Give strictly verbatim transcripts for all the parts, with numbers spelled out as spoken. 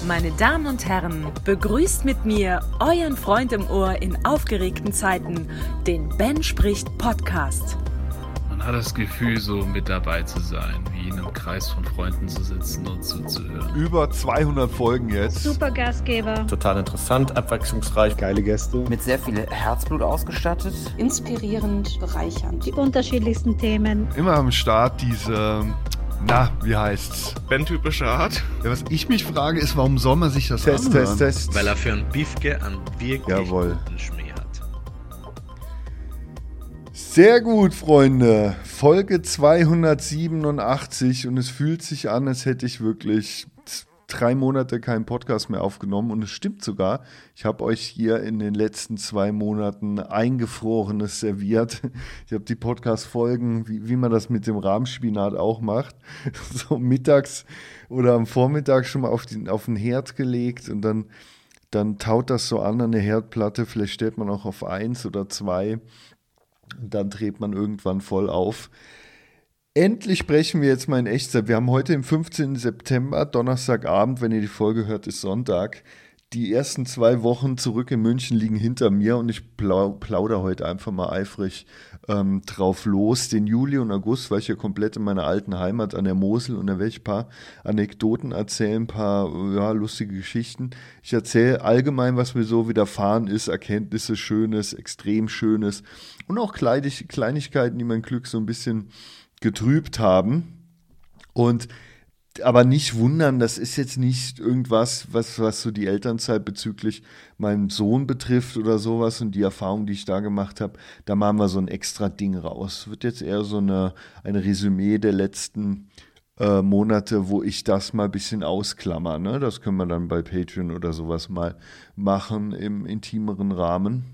Meine Damen und Herren, begrüßt mit mir euren Freund im Ohr in aufgeregten Zeiten, den Ben spricht Podcast. Man hat das Gefühl, so mit dabei zu sein, wie in einem Kreis von Freunden zu sitzen und zuzuhören. Über zweihundert Folgen jetzt. Super Gastgeber. Total interessant, abwechslungsreich. Geile Gäste. Mit sehr viel Herzblut ausgestattet. Inspirierend, bereichernd. Die unterschiedlichsten Themen. Immer am Start diese... Na, wie heißt's? Ben-typische Art. Ja, was ich mich frage, ist, warum soll man sich das Test, anhören? Test, Test. Weil er für ein Biefke einen wirklich Jawohl. guten Schmäh hat. Sehr gut, Freunde. Folge zweihundertsiebenundachtzig und es fühlt sich an, als hätte ich wirklich drei Monate keinen Podcast mehr aufgenommen und es stimmt sogar. Ich habe euch hier in den letzten zwei Monaten Eingefrorenes serviert. Ich habe die Podcast-Folgen, wie, wie man das mit dem Rahmspinat auch macht, so mittags oder am Vormittag schon mal auf den, auf den Herd gelegt und dann, dann taut das so an an der Herdplatte. Vielleicht stellt man auch auf eins oder zwei und dann dreht man irgendwann voll auf. Endlich sprechen wir jetzt mal in Echtzeit. Wir haben heute den fünfzehnten September, Donnerstagabend, wenn ihr die Folge hört, ist Sonntag. Die ersten zwei Wochen zurück in München liegen hinter mir und ich plau- plaudere heute einfach mal eifrig ähm, drauf los. Den Juli und August war ich ja komplett in meiner alten Heimat an der Mosel und da werde ich ein paar Anekdoten erzählen, ein paar ja, lustige Geschichten. Ich erzähle allgemein, was mir so widerfahren ist, Erkenntnisse, Schönes, extrem Schönes und auch Kleinig- Kleinigkeiten, die mein Glück so ein bisschen getrübt haben und aber nicht wundern, das ist jetzt nicht irgendwas, was, was so die Elternzeit bezüglich meinem Sohn betrifft oder sowas und die Erfahrung, die ich da gemacht habe, da machen wir so ein extra Ding raus. Wird jetzt eher so eine, ein Resümee der letzten äh, Monate, wo ich das mal ein bisschen ausklammer, ne? Das können wir dann bei Patreon oder sowas mal machen im intimeren Rahmen.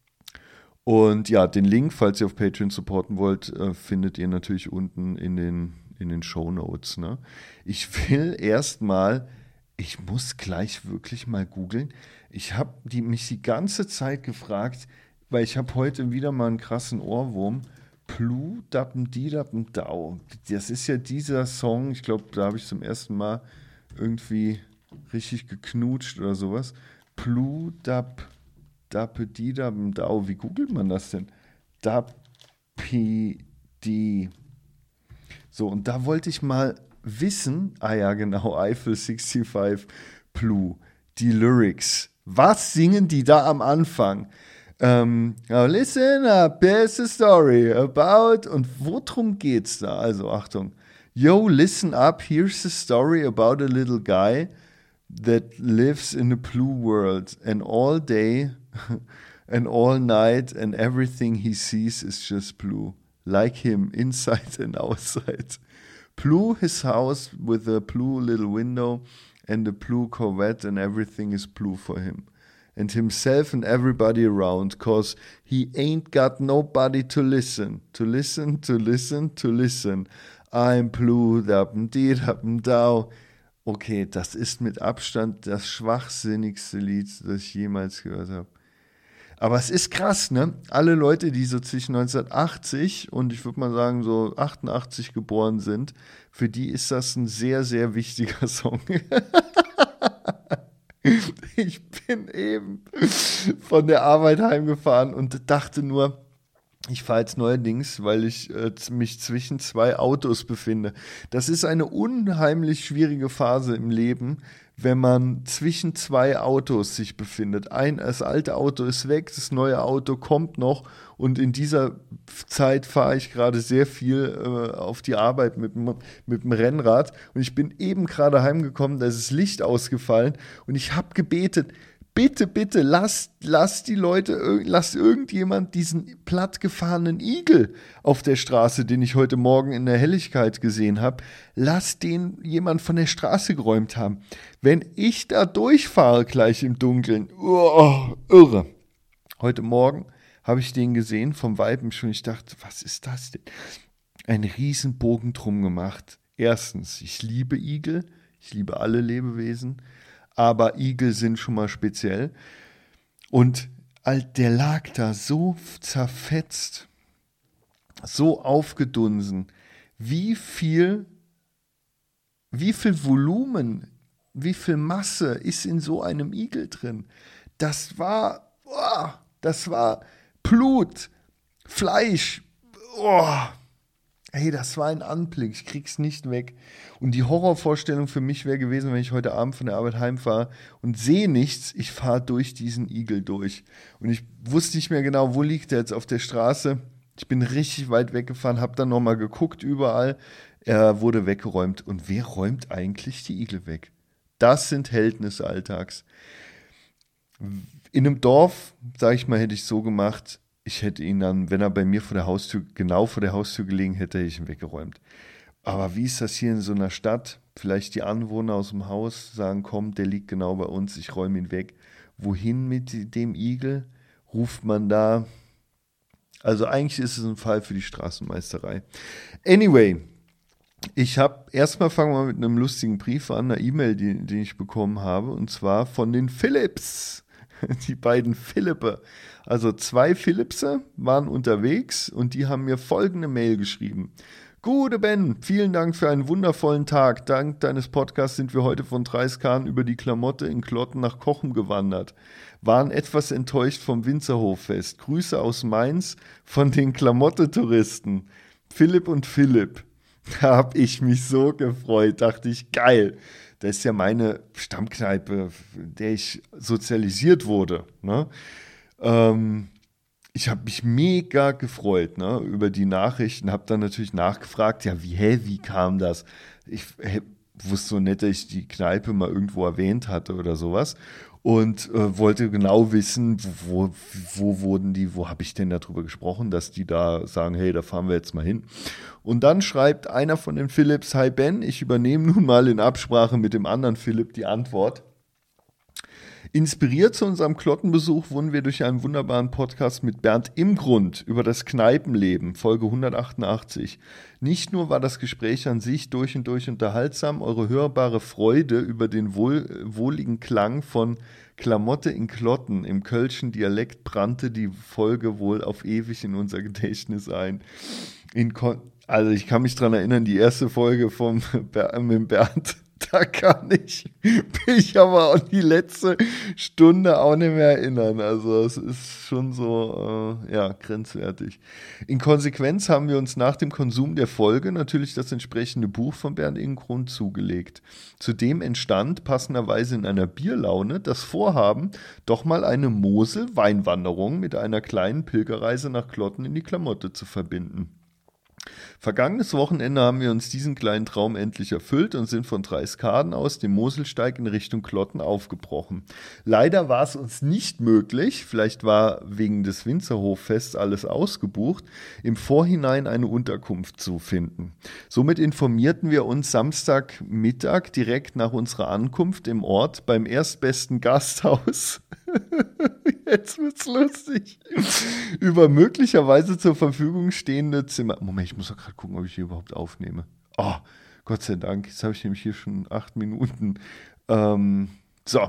Und ja, den Link, falls ihr auf Patreon supporten wollt, äh, findet ihr natürlich unten in den, in den Shownotes. Ne? Ich will erstmal, ich muss gleich wirklich mal googeln. Ich habe die, mich die ganze Zeit gefragt, weil ich habe heute wieder mal einen krassen Ohrwurm. Plu, dappen, di, dappen, dau. Das ist ja dieser Song, ich glaube, da habe ich zum ersten Mal irgendwie richtig geknutscht oder sowas. Plu, dapp, Dapedidabendau, wie googelt man das denn? Dapidi. So, und da wollte ich mal wissen, ah ja, genau, Eiffel fünfundsechzig Plu, die Lyrics. Was singen die da am Anfang? Ähm, now listen up, here's a story about, und worum geht's da? Also, Achtung. Yo, listen up, here's a story about a little guy that lives in a blue world and all day and all night and everything he sees is just blue, like him inside and outside. Blue his house with a blue little window and a blue Corvette and everything is blue for him and himself and everybody around, cause he ain't got nobody to listen, to listen, to listen, to listen. I'm blue, dappen, di, dappen, dau. Okay, das ist mit Abstand das schwachsinnigste Lied, das ich jemals gehört habe. Aber es ist krass, ne? Alle Leute, die so zwischen neunzehnhundertachtzig und ich würde mal sagen so achtundachtzig geboren sind, für die ist das ein sehr, sehr wichtiger Song. Ich bin eben von der Arbeit heimgefahren und dachte nur, ich fahre jetzt neuerdings, weil ich äh, mich zwischen zwei Autos befinde. Das ist eine unheimlich schwierige Phase im Leben, wenn man zwischen zwei Autos sich befindet. Ein, das alte Auto ist weg, das neue Auto kommt noch und in dieser Zeit fahre ich gerade sehr viel äh, auf die Arbeit mit, mit dem Rennrad und ich bin eben gerade heimgekommen, da ist das Licht ausgefallen und ich habe gebetet, bitte, bitte, lasst, lasst die Leute, lasst irgendjemand diesen plattgefahrenen Igel auf der Straße, den ich heute Morgen in der Helligkeit gesehen habe, lasst den jemand von der Straße geräumt haben. Wenn ich da durchfahre gleich im Dunkeln, oh, irre. Heute Morgen habe ich den gesehen vom Weibensch und ich dachte, was ist das denn? Einen riesen Bogen drum gemacht. Erstens, ich liebe Igel, ich liebe alle Lebewesen, aber Igel sind schon mal speziell. Und der lag da so zerfetzt, so aufgedunsen. Wie viel, wie viel Volumen wie viel Masse ist in so einem Igel drin? Das war, oh, das war Blut, Fleisch, oh. Hey, das war ein Anblick, ich krieg's nicht weg. Und die Horrorvorstellung für mich wäre gewesen, wenn ich heute Abend von der Arbeit heimfahre und sehe nichts, ich fahre durch diesen Igel durch. Und ich wusste nicht mehr genau, wo liegt der jetzt auf der Straße. Ich bin richtig weit weggefahren, habe dann nochmal geguckt überall. Er wurde weggeräumt. Und wer räumt eigentlich die Igel weg? Das sind Helden des Alltags. In einem Dorf, sage ich mal, hätte ich so gemacht, ich hätte ihn dann, wenn er bei mir vor der Haustür, genau vor der Haustür gelegen hätte, hätte ich ihn weggeräumt. Aber wie ist das hier in so einer Stadt? Vielleicht die Anwohner aus dem Haus sagen, komm, der liegt genau bei uns, ich räume ihn weg. Wohin mit dem Igel? Ruft man da? Also eigentlich ist es ein Fall für die Straßenmeisterei. Anyway, ich habe, erstmal fangen wir mit einem lustigen Brief an, einer E-Mail, die, die ich bekommen habe, und zwar von den Philips. Die beiden Philippe, also zwei Philipse waren unterwegs und die haben mir folgende Mail geschrieben. Gute Ben, vielen Dank für einen wundervollen Tag. Dank deines Podcasts sind wir heute von Dreiskahn über die Klamotte in Klotten nach Kochen gewandert. Waren etwas enttäuscht vom Winzerhoffest. Grüße aus Mainz von den Klamotte-Touristen. Philipp und Philipp. Da habe ich mich so gefreut, dachte ich, geil. Das ist ja meine Stammkneipe, in der ich sozialisiert wurde. Ne? Ähm, ich habe mich mega gefreut, ne, über die Nachrichten, habe dann natürlich nachgefragt, ja, wie, hä, wie kam das? Ich hä, wusste so nicht, dass ich die Kneipe mal irgendwo erwähnt hatte oder sowas. Und äh, wollte genau wissen, wo, wo wurden die, wo habe ich denn darüber gesprochen, dass die da sagen, hey, da fahren wir jetzt mal hin. Und dann schreibt einer von den Philips, hi Ben, ich übernehme nun mal in Absprache mit dem anderen Philipp die Antwort. Inspiriert zu unserem Klottenbesuch wurden wir durch einen wunderbaren Podcast mit Bernd Imgrund über das Kneipenleben, Folge hundertachtundachtzig. Nicht nur war das Gespräch an sich durch und durch unterhaltsam, eure hörbare Freude über den wohl, wohligen Klang von Klamotte in Klotten im kölschen Dialekt brannte die Folge wohl auf ewig in unser Gedächtnis ein. In Kon- also ich kann mich daran erinnern, die erste Folge vom Ber- mit Bernd, da kann ich mich aber auch die letzte Stunde auch nicht mehr erinnern. Also es ist schon so, äh, ja, grenzwertig. In Konsequenz haben wir uns nach dem Konsum der Folge natürlich das entsprechende Buch von Bernd Imgrund zugelegt. Zudem entstand passenderweise in einer Bierlaune das Vorhaben, doch mal eine Mosel-Weinwanderung mit einer kleinen Pilgerreise nach Klotten in die Klamotte zu verbinden. Vergangenes Wochenende haben wir uns diesen kleinen Traum endlich erfüllt und sind von Dreiskaden aus dem Moselsteig in Richtung Klotten aufgebrochen. Leider war es uns nicht möglich, vielleicht war wegen des Winzerhoffests alles ausgebucht, im Vorhinein eine Unterkunft zu finden. Somit informierten wir uns Samstagmittag direkt nach unserer Ankunft im Ort beim erstbesten Gasthaus. Jetzt wird's lustig. Über möglicherweise zur Verfügung stehende Zimmer. Moment, ich muss doch gerade gucken, ob ich hier überhaupt aufnehme. Oh, Gott sei Dank. Jetzt habe ich nämlich hier schon acht Minuten. Ähm, so.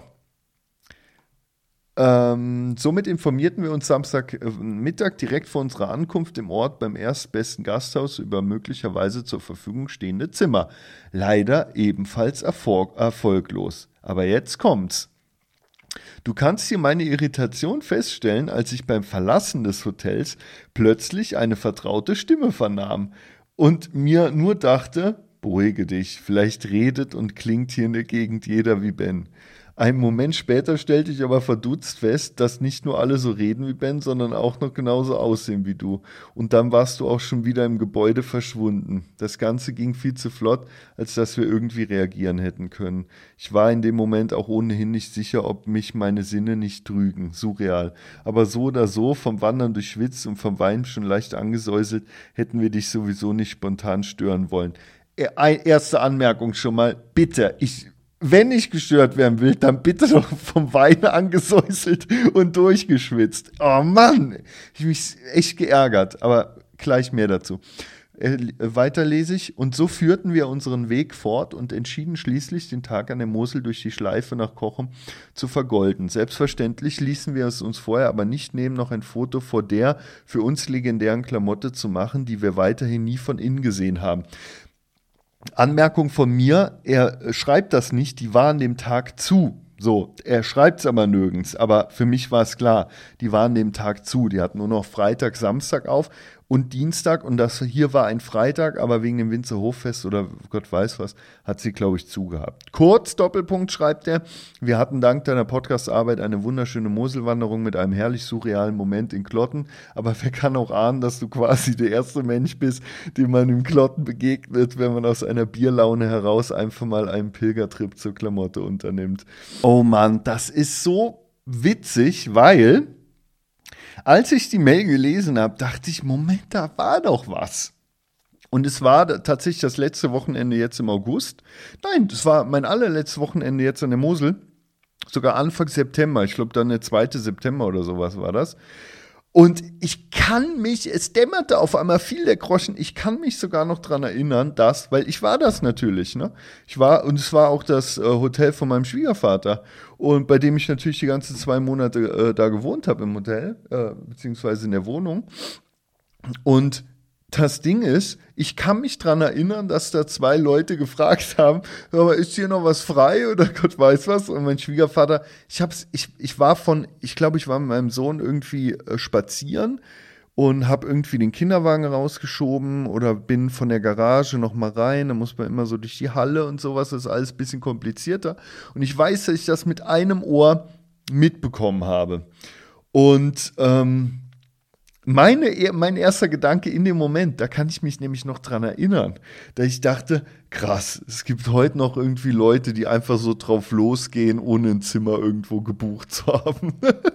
Ähm, somit informierten wir uns Samstagmittag direkt vor unserer Ankunft im Ort beim erstbesten Gasthaus über möglicherweise zur Verfügung stehende Zimmer. Leider ebenfalls erfolg- erfolglos. Aber jetzt kommt's. Du kannst hier meine Irritation feststellen, als ich beim Verlassen des Hotels plötzlich eine vertraute Stimme vernahm und mir nur dachte, beruhige dich, vielleicht redet und klingt hier in der Gegend jeder wie Ben. Einen Moment später stellte ich aber verdutzt fest, dass nicht nur alle so reden wie Ben, sondern auch noch genauso aussehen wie du. Und dann warst du auch schon wieder im Gebäude verschwunden. Das Ganze ging viel zu flott, als dass wir irgendwie reagieren hätten können. Ich war in dem Moment auch ohnehin nicht sicher, ob mich meine Sinne nicht trügen. Surreal. Aber so oder so, vom Wandern durchschwitzt und vom Wein schon leicht angesäuselt, hätten wir dich sowieso nicht spontan stören wollen. Erste Anmerkung schon mal, bitte, ich... Wenn ich gestört werden will, dann bitte doch vom Wein angesäuselt und durchgeschwitzt. Oh Mann, ich habe mich echt geärgert, aber gleich mehr dazu. Äh, weiter lese ich. Und so führten wir unseren Weg fort und entschieden schließlich, den Tag an der Mosel durch die Schleife nach Kochen zu vergolden. Selbstverständlich ließen wir es uns vorher aber nicht nehmen, noch ein Foto vor der für uns legendären Klamotte zu machen, die wir weiterhin nie von innen gesehen haben. Anmerkung von mir, er schreibt das nicht, die war an dem Tag zu. So, er schreibt es aber nirgends, aber für mich war es klar, die waren an dem Tag zu. Die hatten nur noch Freitag, Samstag auf und Dienstag und das hier war ein Freitag, aber wegen dem Winzer Hoffest oder Gott weiß was, hat sie, glaube ich, zugehabt. Kurz, Doppelpunkt, schreibt er, wir hatten dank deiner Podcast-Arbeit eine wunderschöne Moselwanderung mit einem herrlich surrealen Moment in Klotten, aber wer kann auch ahnen, dass du quasi der erste Mensch bist, dem man in Klotten begegnet, wenn man aus einer Bierlaune heraus einfach mal einen Pilgertrip zur Klamotte unternimmt. Oh Mann, das ist so witzig, weil als ich die Mail gelesen habe, dachte ich, Moment, da war doch was. Und es war tatsächlich das letzte Wochenende jetzt im August. Nein, das war mein allerletztes Wochenende jetzt an der Mosel. Sogar Anfang September. Ich glaube, dann der zweite September oder sowas war das. Und ich kann mich, es dämmerte auf einmal viel der Groschen, ich kann mich sogar noch dran erinnern, dass, weil ich war das natürlich, ne? Ich war, und es war auch das äh, Hotel von meinem Schwiegervater und bei dem ich natürlich die ganzen zwei Monate äh, da gewohnt habe im Hotel, äh, beziehungsweise in der Wohnung. Und das Ding ist, ich kann mich dran erinnern, dass da zwei Leute gefragt haben, aber ist hier noch was frei oder Gott weiß was? Und mein Schwiegervater, ich hab's, ich, ich war von, ich glaube, ich war mit meinem Sohn irgendwie äh, spazieren und habe irgendwie den Kinderwagen rausgeschoben oder bin von der Garage noch mal rein, da muss man immer so durch die Halle und sowas, das ist alles ein bisschen komplizierter. Und ich weiß, dass ich das mit einem Ohr mitbekommen habe. Und ähm, Meine, mein erster Gedanke in dem Moment, da kann ich mich nämlich noch dran erinnern, da ich dachte, krass, es gibt heute noch irgendwie Leute, die einfach so drauf losgehen, ohne ein Zimmer irgendwo gebucht zu haben.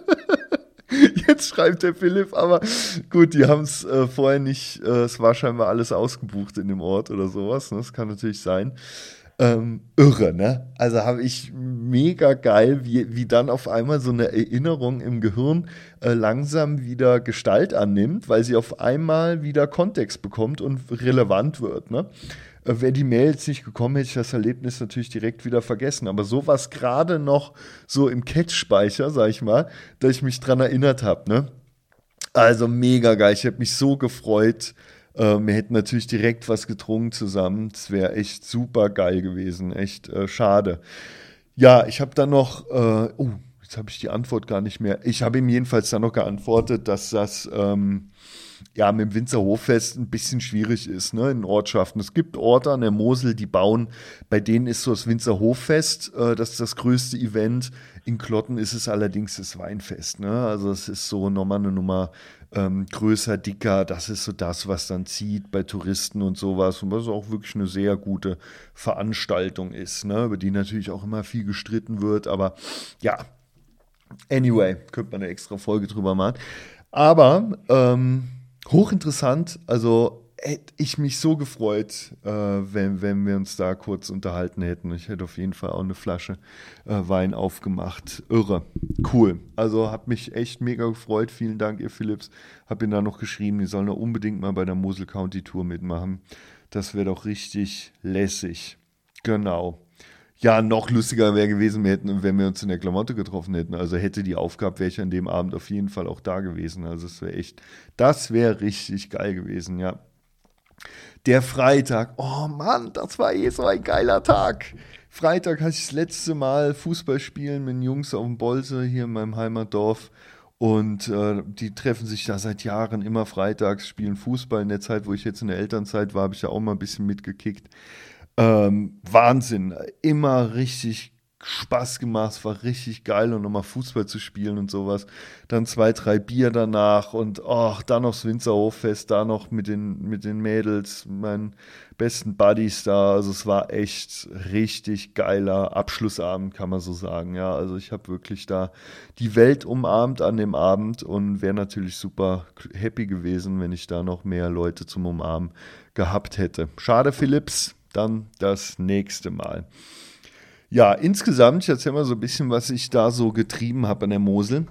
Jetzt schreibt der Philipp, aber gut, die haben es äh, vorher nicht, äh, es war scheinbar alles ausgebucht in dem Ort oder sowas, ne? Das kann natürlich sein. Ähm, irre, ne? Also habe ich mega geil, wie, wie dann auf einmal so eine Erinnerung im Gehirn äh, langsam wieder Gestalt annimmt, weil sie auf einmal wieder Kontext bekommt und relevant wird, ne? Äh, wäre die Mail jetzt nicht gekommen, hätte ich das Erlebnis natürlich direkt wieder vergessen. Aber sowas gerade noch so im Catch-Speicher, sag ich mal, dass ich mich dran erinnert habe, ne? Also mega geil, ich habe mich so gefreut. Äh, wir hätten natürlich direkt was getrunken zusammen. Das wäre echt super geil gewesen. Echt äh, schade. Ja, ich habe dann noch, äh, oh, jetzt habe ich die Antwort gar nicht mehr. Ich habe ihm jedenfalls dann noch geantwortet, dass das ähm, ja mit dem Winzer Hoffest ein bisschen schwierig ist, ne, in Ortschaften. Es gibt Orte an der Mosel, die bauen, bei denen ist so das Winzer Hoffest, äh, das ist das größte Event. In Klotten ist es allerdings das Weinfest, ne? Also es ist so nochmal eine Nummer ähm, größer, dicker. Das ist so das, was dann zieht bei Touristen und sowas. Und was auch wirklich eine sehr gute Veranstaltung ist, ne? Über die natürlich auch immer viel gestritten wird. Aber ja, anyway, könnte man eine extra Folge drüber machen. Aber ähm, hochinteressant, also hätte ich mich so gefreut, äh, wenn, wenn wir uns da kurz unterhalten hätten. Ich hätte auf jeden Fall auch eine Flasche äh, Wein aufgemacht. Irre. Cool. Also hat mich echt mega gefreut. Vielen Dank, ihr Philipps. Hab ihn da noch geschrieben, die sollen da unbedingt mal bei der Mosel County Tour mitmachen. Das wäre doch richtig lässig. Genau. Ja, noch lustiger wäre gewesen, wir hätten, wenn wir uns in der Klamotte getroffen hätten. Also hätte die Aufgabe, wäre ich an dem Abend auf jeden Fall auch da gewesen. Also es wäre echt, das wäre richtig geil gewesen, ja. Der Freitag, oh Mann, das war eh so ein geiler Tag. Freitag hatte ich das letzte Mal Fußball spielen mit den Jungs auf dem Bolse hier in meinem Heimatdorf. Und äh, die treffen sich da seit Jahren immer freitags, spielen Fußball. In der Zeit, wo ich jetzt in der Elternzeit war, habe ich ja auch mal ein bisschen mitgekickt. Ähm, Wahnsinn, immer richtig Spaß gemacht, es war richtig geil und nochmal Fußball zu spielen und sowas. Dann zwei, drei Bier danach und oh, dann noch das Winzer Hoffest, da noch mit den, mit den Mädels, meinen besten Buddies da. Also es war echt richtig geiler Abschlussabend, kann man so sagen. Ja, also ich habe wirklich da die Welt umarmt an dem Abend und wäre natürlich super happy gewesen, wenn ich da noch mehr Leute zum Umarmen gehabt hätte. Schade, Philipps, dann das nächste Mal. Ja, insgesamt, ich erzähle mal so ein bisschen, was ich da so getrieben habe an der Mosel.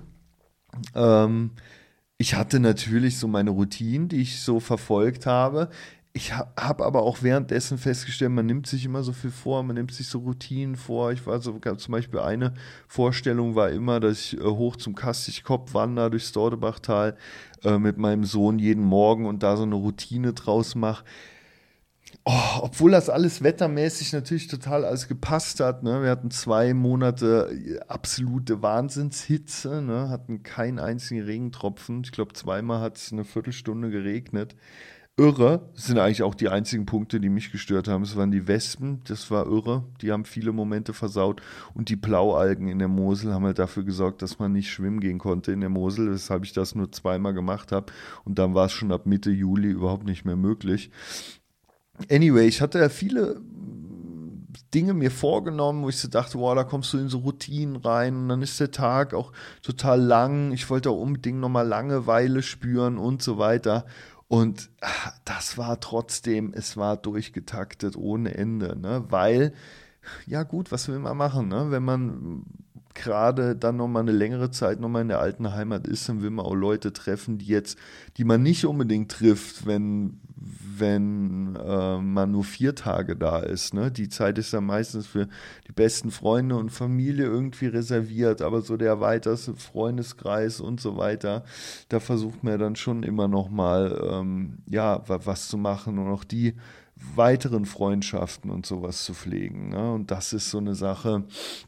Ähm, ich hatte natürlich so meine Routinen, die ich so verfolgt habe. Ich ha- habe aber auch währenddessen festgestellt, man nimmt sich immer so viel vor, man nimmt sich so Routinen vor. Ich war so, zum Beispiel eine Vorstellung war immer, dass ich äh, hoch zum Kastigkopf wandere durchs Dordebachtal äh, mit meinem Sohn jeden Morgen und da so eine Routine draus mache. Oh, obwohl das alles wettermäßig natürlich total alles gepasst hat. Ne? Wir hatten zwei Monate absolute Wahnsinnshitze, ne? Hatten keinen einzigen Regentropfen. Ich glaube, zweimal hat es eine Viertelstunde geregnet. Irre. Das sind eigentlich auch die einzigen Punkte, die mich gestört haben. Es waren die Wespen, das war irre. Die haben viele Momente versaut. Und die Blaualgen in der Mosel haben halt dafür gesorgt, dass man nicht schwimmen gehen konnte in der Mosel, weshalb ich das nur zweimal gemacht habe. Und dann war es schon ab Mitte Juli überhaupt nicht mehr möglich. Anyway, ich hatte ja viele Dinge mir vorgenommen, wo ich so dachte, wow, da kommst du in so Routinen rein und dann ist der Tag auch total lang. Ich wollte auch unbedingt nochmal Langeweile spüren und so weiter. Und das war trotzdem, es war durchgetaktet ohne Ende, ne? Weil, ja gut, was will man machen, ne? Wenn man gerade dann nochmal eine längere Zeit nochmal in der alten Heimat ist, dann will man auch Leute treffen, die jetzt, die man nicht unbedingt trifft, wenn, wenn äh, man nur vier Tage da ist. Ne? Die Zeit ist dann meistens für die besten Freunde und Familie irgendwie reserviert, aber so der erweiterte Freundeskreis und so weiter, da versucht man dann schon immer nochmal ähm, ja, was zu machen und auch die weiteren Freundschaften und sowas zu pflegen. Ne? Und das ist so eine Sache,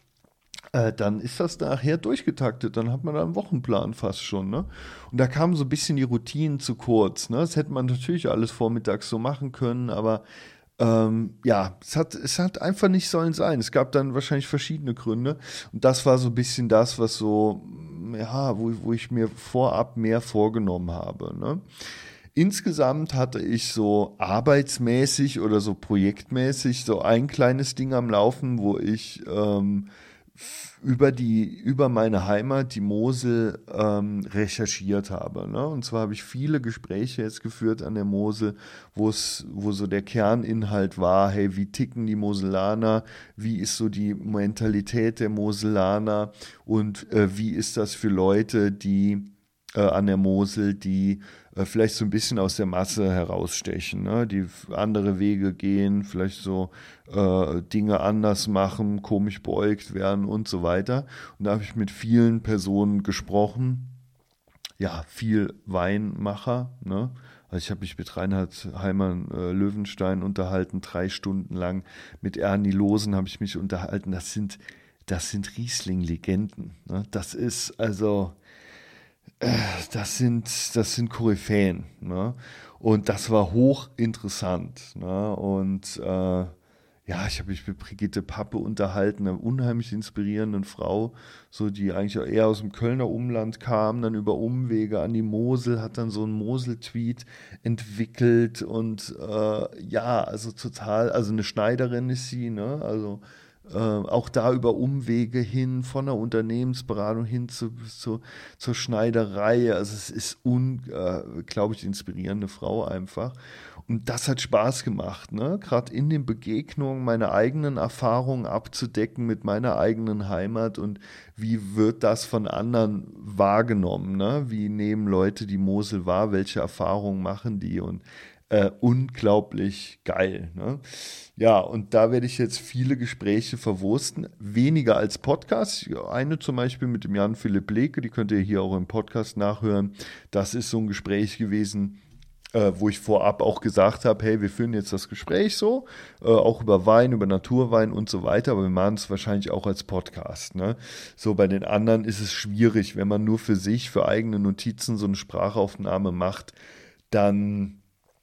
Äh, dann ist das nachher durchgetaktet, dann hat man da einen Wochenplan fast schon, ne? Und da kamen so ein bisschen die Routinen zu kurz, ne? Das hätte man natürlich alles vormittags so machen können, aber ähm, ja, es hat, es hat einfach nicht sollen sein. Es gab dann wahrscheinlich verschiedene Gründe und das war so ein bisschen das, was so, ja, wo, wo ich mir vorab mehr vorgenommen habe, ne? Insgesamt hatte ich so arbeitsmäßig oder so projektmäßig so ein kleines Ding am Laufen, wo ich ähm, über die, über meine Heimat, die Mosel, ähm, recherchiert habe. Ne? Und zwar habe ich viele Gespräche jetzt geführt an der Mosel, wo es, wo so der Kerninhalt war, hey, wie ticken die Moselaner, wie ist so die Mentalität der Moselaner und äh, wie ist das für Leute, die äh, an der Mosel, die äh, vielleicht so ein bisschen aus der Masse herausstechen, ne? Die andere Wege gehen, vielleicht so äh, Dinge anders machen, komisch beäugt werden und so weiter. Und da habe ich mit vielen Personen gesprochen. Ja, viel Weinmacher, ne? Also ich habe mich mit Reinhard Heimann äh, Löwenstein unterhalten, drei Stunden lang. Mit Ernie Losen habe ich mich unterhalten. Das sind, das sind Riesling-Legenden, ne? Das ist also... Das sind, das sind Koryphäen, ne? Und das war hochinteressant, ne? Und äh, ja, ich habe mich mit Brigitte Pappe unterhalten, einer unheimlich inspirierenden Frau, so die eigentlich auch eher aus dem Kölner Umland kam, dann über Umwege an die Mosel, hat dann so einen Mosel-Tweet entwickelt und äh, ja, also total, also eine Schneiderin ist sie, ne? Also Äh, auch da über Umwege hin, von der Unternehmensberatung hin zu, zu, zur Schneiderei. Also es ist unglaublich äh, inspirierende Frau einfach. Und das hat Spaß gemacht, ne? Gerade in den Begegnungen meine eigenen Erfahrungen abzudecken mit meiner eigenen Heimat und wie wird das von anderen wahrgenommen, ne? Wie nehmen Leute die Mosel wahr, welche Erfahrungen machen die und Äh, unglaublich geil. Ne? Ja, und da werde ich jetzt viele Gespräche verwursten, weniger als Podcast. Eine zum Beispiel mit dem Jan-Philipp Leke, die könnt ihr hier auch im Podcast nachhören. Das ist so ein Gespräch gewesen, äh, wo ich vorab auch gesagt habe, hey, wir führen jetzt das Gespräch so, äh, auch über Wein, über Naturwein und so weiter, aber wir machen es wahrscheinlich auch als Podcast. Ne? So, bei den anderen ist es schwierig, wenn man nur für sich, für eigene Notizen so eine Sprachaufnahme macht, dann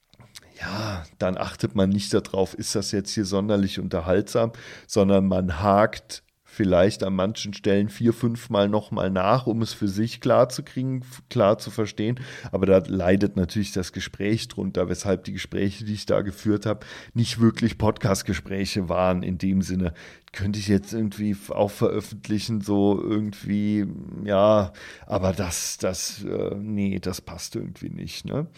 ja, dann achtet man nicht darauf, ist das jetzt hier sonderlich unterhaltsam, sondern man hakt vielleicht an manchen Stellen vier, fünf Mal nochmal nach, um es für sich klar zu kriegen, klar zu verstehen. Aber da leidet natürlich das Gespräch drunter, weshalb die Gespräche, die ich da geführt habe, nicht wirklich Podcast-Gespräche waren. In dem Sinne, könnte ich jetzt irgendwie auch veröffentlichen, so irgendwie, ja, aber das, das, äh, nee, das passt irgendwie nicht, ne?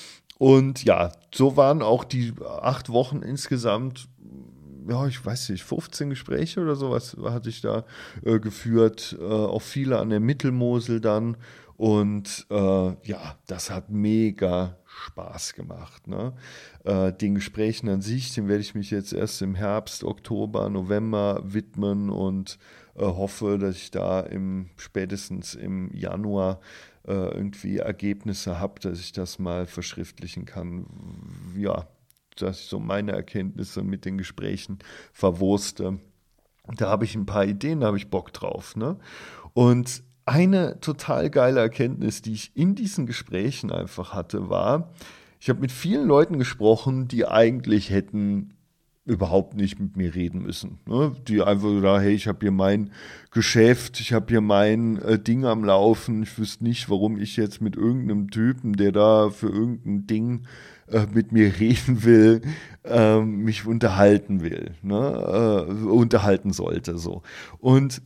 Und ja, so waren auch die acht Wochen insgesamt, ja, ich weiß nicht, fünfzehn Gespräche oder sowas hatte ich da äh, geführt, äh, auch viele an der Mittelmosel dann. Und äh, ja, das hat mega Spaß gemacht. Ne? Äh, den Gesprächen an sich, den werde ich mich jetzt erst im Herbst, Oktober, November widmen und äh, hoffe, dass ich da im, spätestens im Januar irgendwie Ergebnisse habe, dass ich das mal verschriftlichen kann. Ja, dass ich so meine Erkenntnisse mit den Gesprächen verwurste. Da habe ich ein paar Ideen, da habe ich Bock drauf. Ne? Und eine total geile Erkenntnis, die ich in diesen Gesprächen einfach hatte, war, ich habe mit vielen Leuten gesprochen, die eigentlich hätten überhaupt nicht mit mir reden müssen. Ne? Die einfach da, hey, ich habe hier mein Geschäft, ich habe hier mein äh, Ding am Laufen, ich wüsste nicht, warum ich jetzt mit irgendeinem Typen, der da für irgendein Ding äh, mit mir reden will, äh, mich unterhalten will, ne? äh, unterhalten sollte. So. Und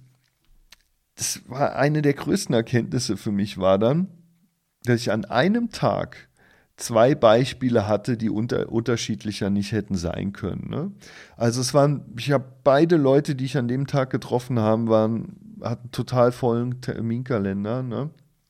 das war eine der größten Erkenntnisse für mich, war dann, dass ich an einem Tag zwei Beispiele hatte, die unter, unterschiedlicher nicht hätten sein können. Ne? Also es waren, ich habe beide Leute, die ich an dem Tag getroffen habe, waren, hatten total vollen Terminkalender. Ne?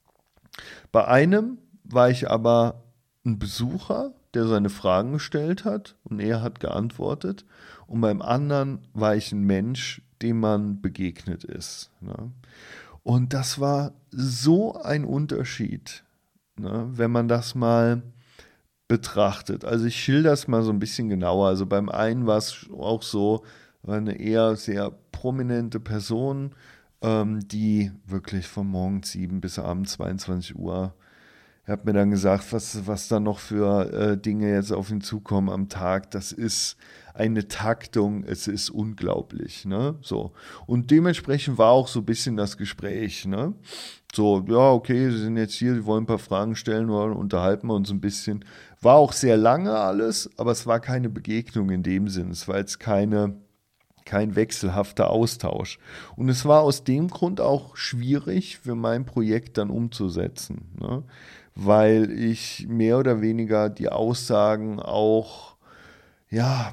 Bei einem war ich aber ein Besucher, der seine Fragen gestellt hat und er hat geantwortet. Und beim anderen war ich ein Mensch, dem man begegnet ist. Ne? Und das war so ein Unterschied, ne? Wenn man das mal betrachtet. Also ich schilder es mal so ein bisschen genauer. Also beim einen war es auch so, war eine eher sehr prominente Person, ähm, die wirklich von morgens sieben bis abends zweiundzwanzig Uhr, er hat mir dann gesagt, was, was da noch für äh, Dinge jetzt auf ihn zukommen am Tag. Das ist eine Taktung, es ist unglaublich. Ne? So. Und dementsprechend war auch so ein bisschen das Gespräch. Ne? So, ja, okay, Sie sind jetzt hier, Sie wollen ein paar Fragen stellen, wollen, unterhalten wir uns ein bisschen. War auch sehr lange alles, aber es war keine Begegnung in dem Sinn. Es war jetzt keine, kein wechselhafter Austausch. Und es war aus dem Grund auch schwierig für mein Projekt dann umzusetzen. Ne? Weil ich mehr oder weniger die Aussagen auch, ja,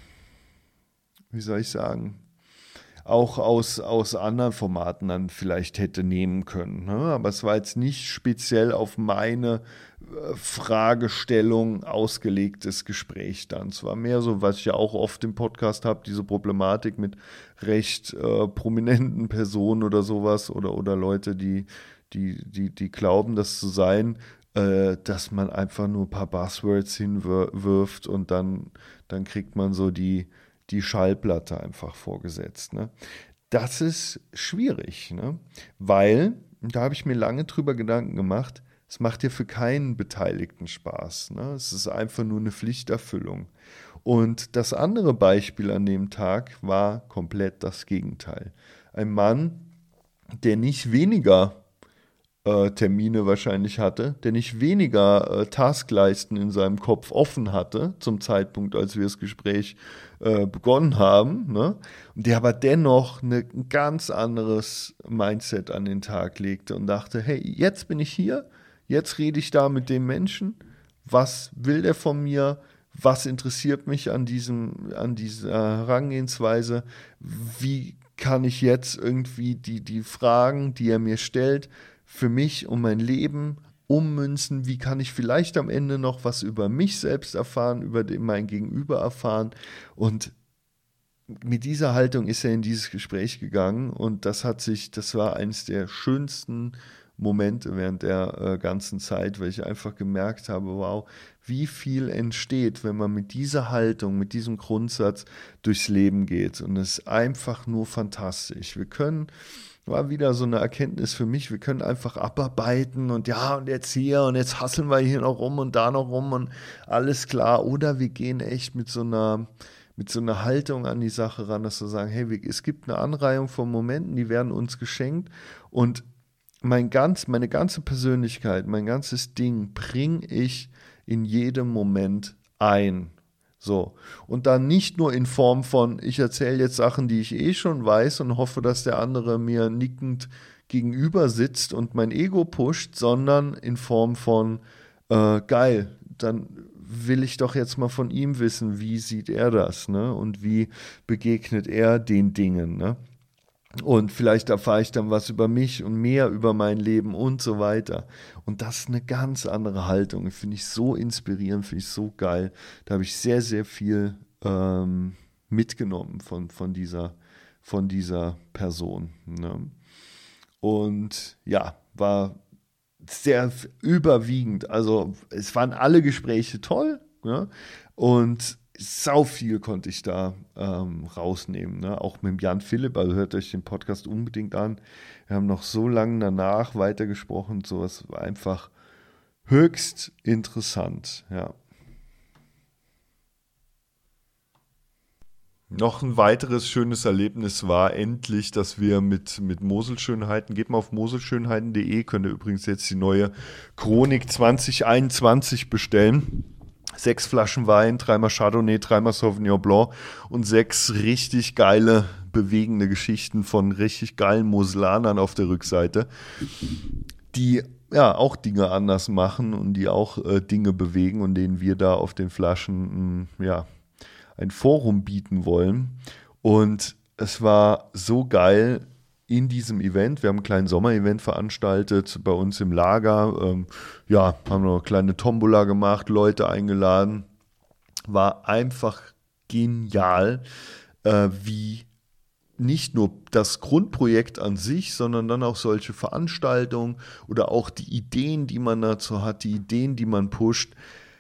wie soll ich sagen, auch aus, aus anderen Formaten dann vielleicht hätte nehmen können. Ne? Aber es war jetzt nicht speziell auf meine äh, Fragestellung ausgelegtes Gespräch dann. Es war mehr so, was ich ja auch oft im Podcast habe, diese Problematik mit recht äh, prominenten Personen oder sowas oder, oder Leute, die, die, die, die glauben, das zu sein, äh, dass man einfach nur ein paar Buzzwords hinwirft und dann, dann kriegt man so die die Schallplatte einfach vorgesetzt. Ne? Das ist schwierig, ne? Weil, da habe ich mir lange drüber Gedanken gemacht, es macht ja für keinen Beteiligten Spaß. Ne? Es ist einfach nur eine Pflichterfüllung. Und das andere Beispiel an dem Tag war komplett das Gegenteil. Ein Mann, der nicht weniger äh, Termine wahrscheinlich hatte, der nicht weniger äh, Taskleisten in seinem Kopf offen hatte, zum Zeitpunkt, als wir das Gespräch äh, begonnen haben, ne? Und der aber dennoch eine, ein ganz anderes Mindset an den Tag legte und dachte, hey, jetzt bin ich hier, jetzt rede ich da mit dem Menschen, was will der von mir, was interessiert mich an diesem, an dieser Herangehensweise, wie kann ich jetzt irgendwie die, die Fragen, die er mir stellt, für mich und mein Leben ummünzen, wie kann ich vielleicht am Ende noch was über mich selbst erfahren, über den, mein Gegenüber erfahren. Und mit dieser Haltung ist er in dieses Gespräch gegangen und das hat sich, das war eines der schönsten Momente während der äh, ganzen Zeit, weil ich einfach gemerkt habe, wow, wie viel entsteht, wenn man mit dieser Haltung, mit diesem Grundsatz durchs Leben geht. Und es ist einfach nur fantastisch. Wir können, war wieder so eine Erkenntnis für mich, wir können einfach abarbeiten und ja, und jetzt hier und jetzt hasseln wir hier noch rum und da noch rum und alles klar. Oder wir gehen echt mit so einer, mit so einer Haltung an die Sache ran, dass wir sagen, hey, es gibt eine Anreihung von Momenten, die werden uns geschenkt und mein ganz, meine ganze Persönlichkeit, mein ganzes Ding bringe ich in jedem Moment ein. So. Und dann nicht nur in Form von, ich erzähle jetzt Sachen, die ich eh schon weiß und hoffe, dass der andere mir nickend gegenüber sitzt und mein Ego pusht, sondern in Form von, äh, geil, dann will ich doch jetzt mal von ihm wissen, wie sieht er das, ne? Und wie begegnet er den Dingen, ne? Und vielleicht erfahre ich dann was über mich und mehr über mein Leben und so weiter. Und das ist eine ganz andere Haltung. Finde ich so inspirierend, finde ich so geil. Da habe ich sehr, sehr viel ähm, mitgenommen von, von, dieser, von dieser Person. Ne? Und ja, war sehr überwiegend. Also es waren alle Gespräche toll. Ne? Und sau viel konnte ich da ähm, rausnehmen. Ne? Auch mit dem Jan Philipp, also hört euch den Podcast unbedingt an. Wir haben noch so lange danach weitergesprochen. Sowas war einfach höchst interessant. Ja. Noch ein weiteres schönes Erlebnis war endlich, dass wir mit, mit Moselschönheiten, geht mal auf moselschönheiten punkt de, könnt ihr übrigens jetzt die neue Chronik zwanzig einundzwanzig bestellen. Sechs Flaschen Wein, dreimal Chardonnay, dreimal Sauvignon Blanc und sechs richtig geile, bewegende Geschichten von richtig geilen Moselanern auf der Rückseite, die ja auch Dinge anders machen und die auch äh, Dinge bewegen und denen wir da auf den Flaschen mh, ja ein Forum bieten wollen. Und es war so geil in diesem Event. Wir haben ein kleines Sommerevent veranstaltet bei uns im Lager. Ähm, ja, haben noch eine kleine Tombola gemacht, Leute eingeladen. War einfach genial, äh, wie nicht nur das Grundprojekt an sich, sondern dann auch solche Veranstaltungen oder auch die Ideen, die man dazu hat, die Ideen, die man pusht.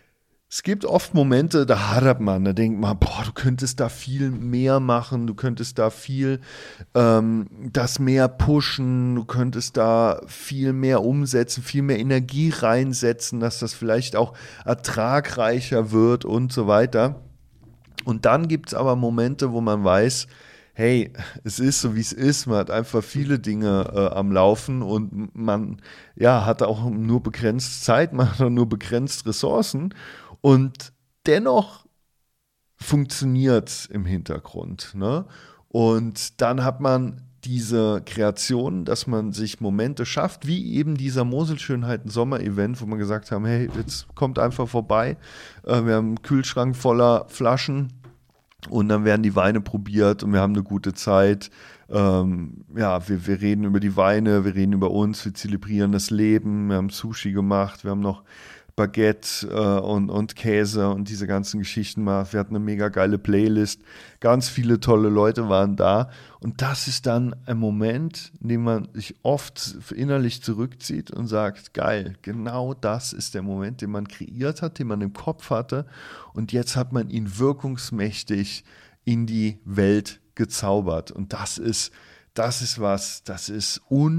Es gibt oft Momente, da hadert man, da denkt man, boah, du könntest da viel mehr machen, du könntest da viel ähm, das mehr pushen, du könntest da viel mehr umsetzen, viel mehr Energie reinsetzen, dass das vielleicht auch ertragreicher wird und so weiter. Und dann gibt es aber Momente, wo man weiß, hey, es ist so, wie es ist, man hat einfach viele Dinge äh, am Laufen und man ja, hat auch nur begrenzt Zeit, man hat auch nur begrenzt Ressourcen. Und dennoch funktioniert es im Hintergrund. Ne? Und dann hat man diese Kreation, dass man sich Momente schafft, wie eben dieser Moselschönheiten-Sommer-Event, wo wir gesagt haben, hey, jetzt kommt einfach vorbei. Äh, wir haben einen Kühlschrank voller Flaschen und dann werden die Weine probiert und wir haben eine gute Zeit. Ähm, ja, wir, wir reden über die Weine, wir reden über uns, wir zelebrieren das Leben, wir haben Sushi gemacht, wir haben noch Baguette äh, und, und Käse und diese ganzen Geschichten gemacht. Wir hatten eine mega geile Playlist. Ganz viele tolle Leute waren da. Und das ist dann ein Moment, in dem man sich oft innerlich zurückzieht und sagt, geil, genau das ist der Moment, den man kreiert hat, den man im Kopf hatte. Und jetzt hat man ihn wirkungsmächtig in die Welt gezaubert. Und das ist Das ist was, das ist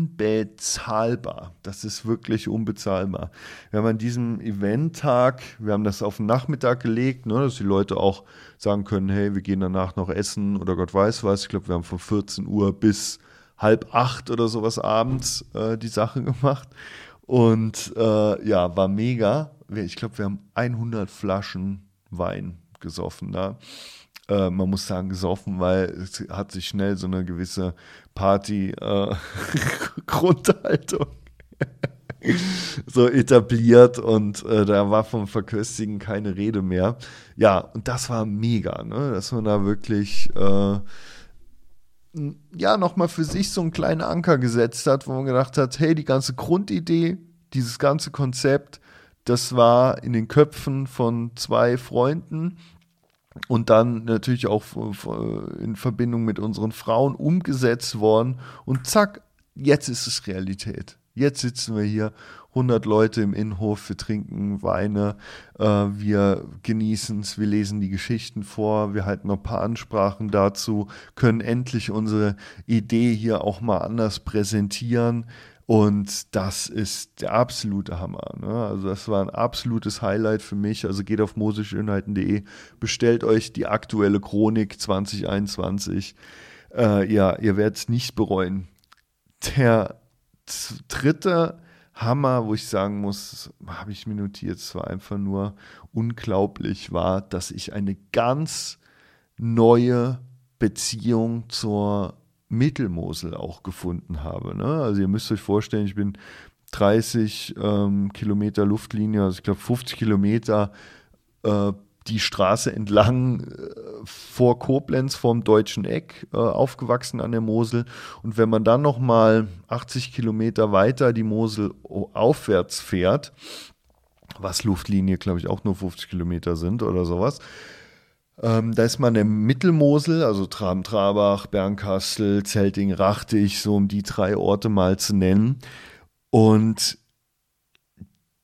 unbezahlbar. Das ist wirklich unbezahlbar. Wir haben an diesem Eventtag, wir haben das auf den Nachmittag gelegt, ne, dass die Leute auch sagen können, hey, wir gehen danach noch essen oder Gott weiß was. Ich glaube, wir haben von vierzehn Uhr bis halb acht oder sowas abends äh, die Sache gemacht. Und äh, ja, war mega. Ich glaube, wir haben hundert Flaschen Wein gesoffen da. Äh, man muss sagen, gesoffen, weil es hat sich schnell so eine gewisse Party-Grundhaltung äh, so etabliert und äh, da war vom Verköstigen keine Rede mehr. Ja, und das war mega, ne? Dass man da wirklich äh, ja, nochmal für sich so einen kleinen Anker gesetzt hat, wo man gedacht hat, hey, die ganze Grundidee, dieses ganze Konzept, das war in den Köpfen von zwei Freunden und dann natürlich auch in Verbindung mit unseren Frauen umgesetzt worden. Und zack, jetzt ist es Realität. Jetzt sitzen wir hier, hundert Leute im Innenhof, wir trinken Weine, äh, wir genießen es, wir lesen die Geschichten vor, wir halten noch ein paar Ansprachen dazu, können endlich unsere Idee hier auch mal anders präsentieren. Und das ist der absolute Hammer. Ne? Also das war ein absolutes Highlight für mich. Also geht auf moselschönheiten punkt de, bestellt euch die aktuelle Chronik zwanzig einundzwanzig. Äh, ja, ihr werdet es nicht bereuen. Der z- dritte Hammer, wo ich sagen muss, habe ich mir notiert, es war einfach nur unglaublich, war, dass ich eine ganz neue Beziehung zur Mittelmosel auch gefunden habe. Ne? Also ihr müsst euch vorstellen, ich bin dreißig ähm, Kilometer Luftlinie, also ich glaube fünfzig Kilometer äh, die Straße entlang äh, vor Koblenz, vorm Deutschen Eck, äh, aufgewachsen an der Mosel. Und wenn man dann nochmal achtzig Kilometer weiter die Mosel aufwärts fährt, was Luftlinie, glaube ich, auch nur fünfzig Kilometer sind oder sowas, Ähm, da ist man in der Mittelmosel, also Traben-Trabach, Bernkastel, Zelting, Rachtich, so um die drei Orte mal zu nennen. Und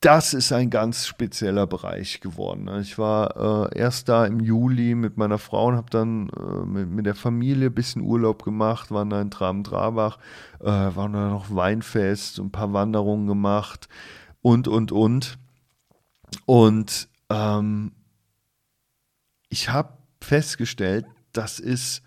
das ist ein ganz spezieller Bereich geworden. Ich war äh, erst da im Juli mit meiner Frau und habe dann äh, mit, mit der Familie ein bisschen Urlaub gemacht, waren da in Traben-Trabach, äh, waren da noch Weinfest, ein paar Wanderungen gemacht und, und, und. Und ähm, ich habe festgestellt, das ist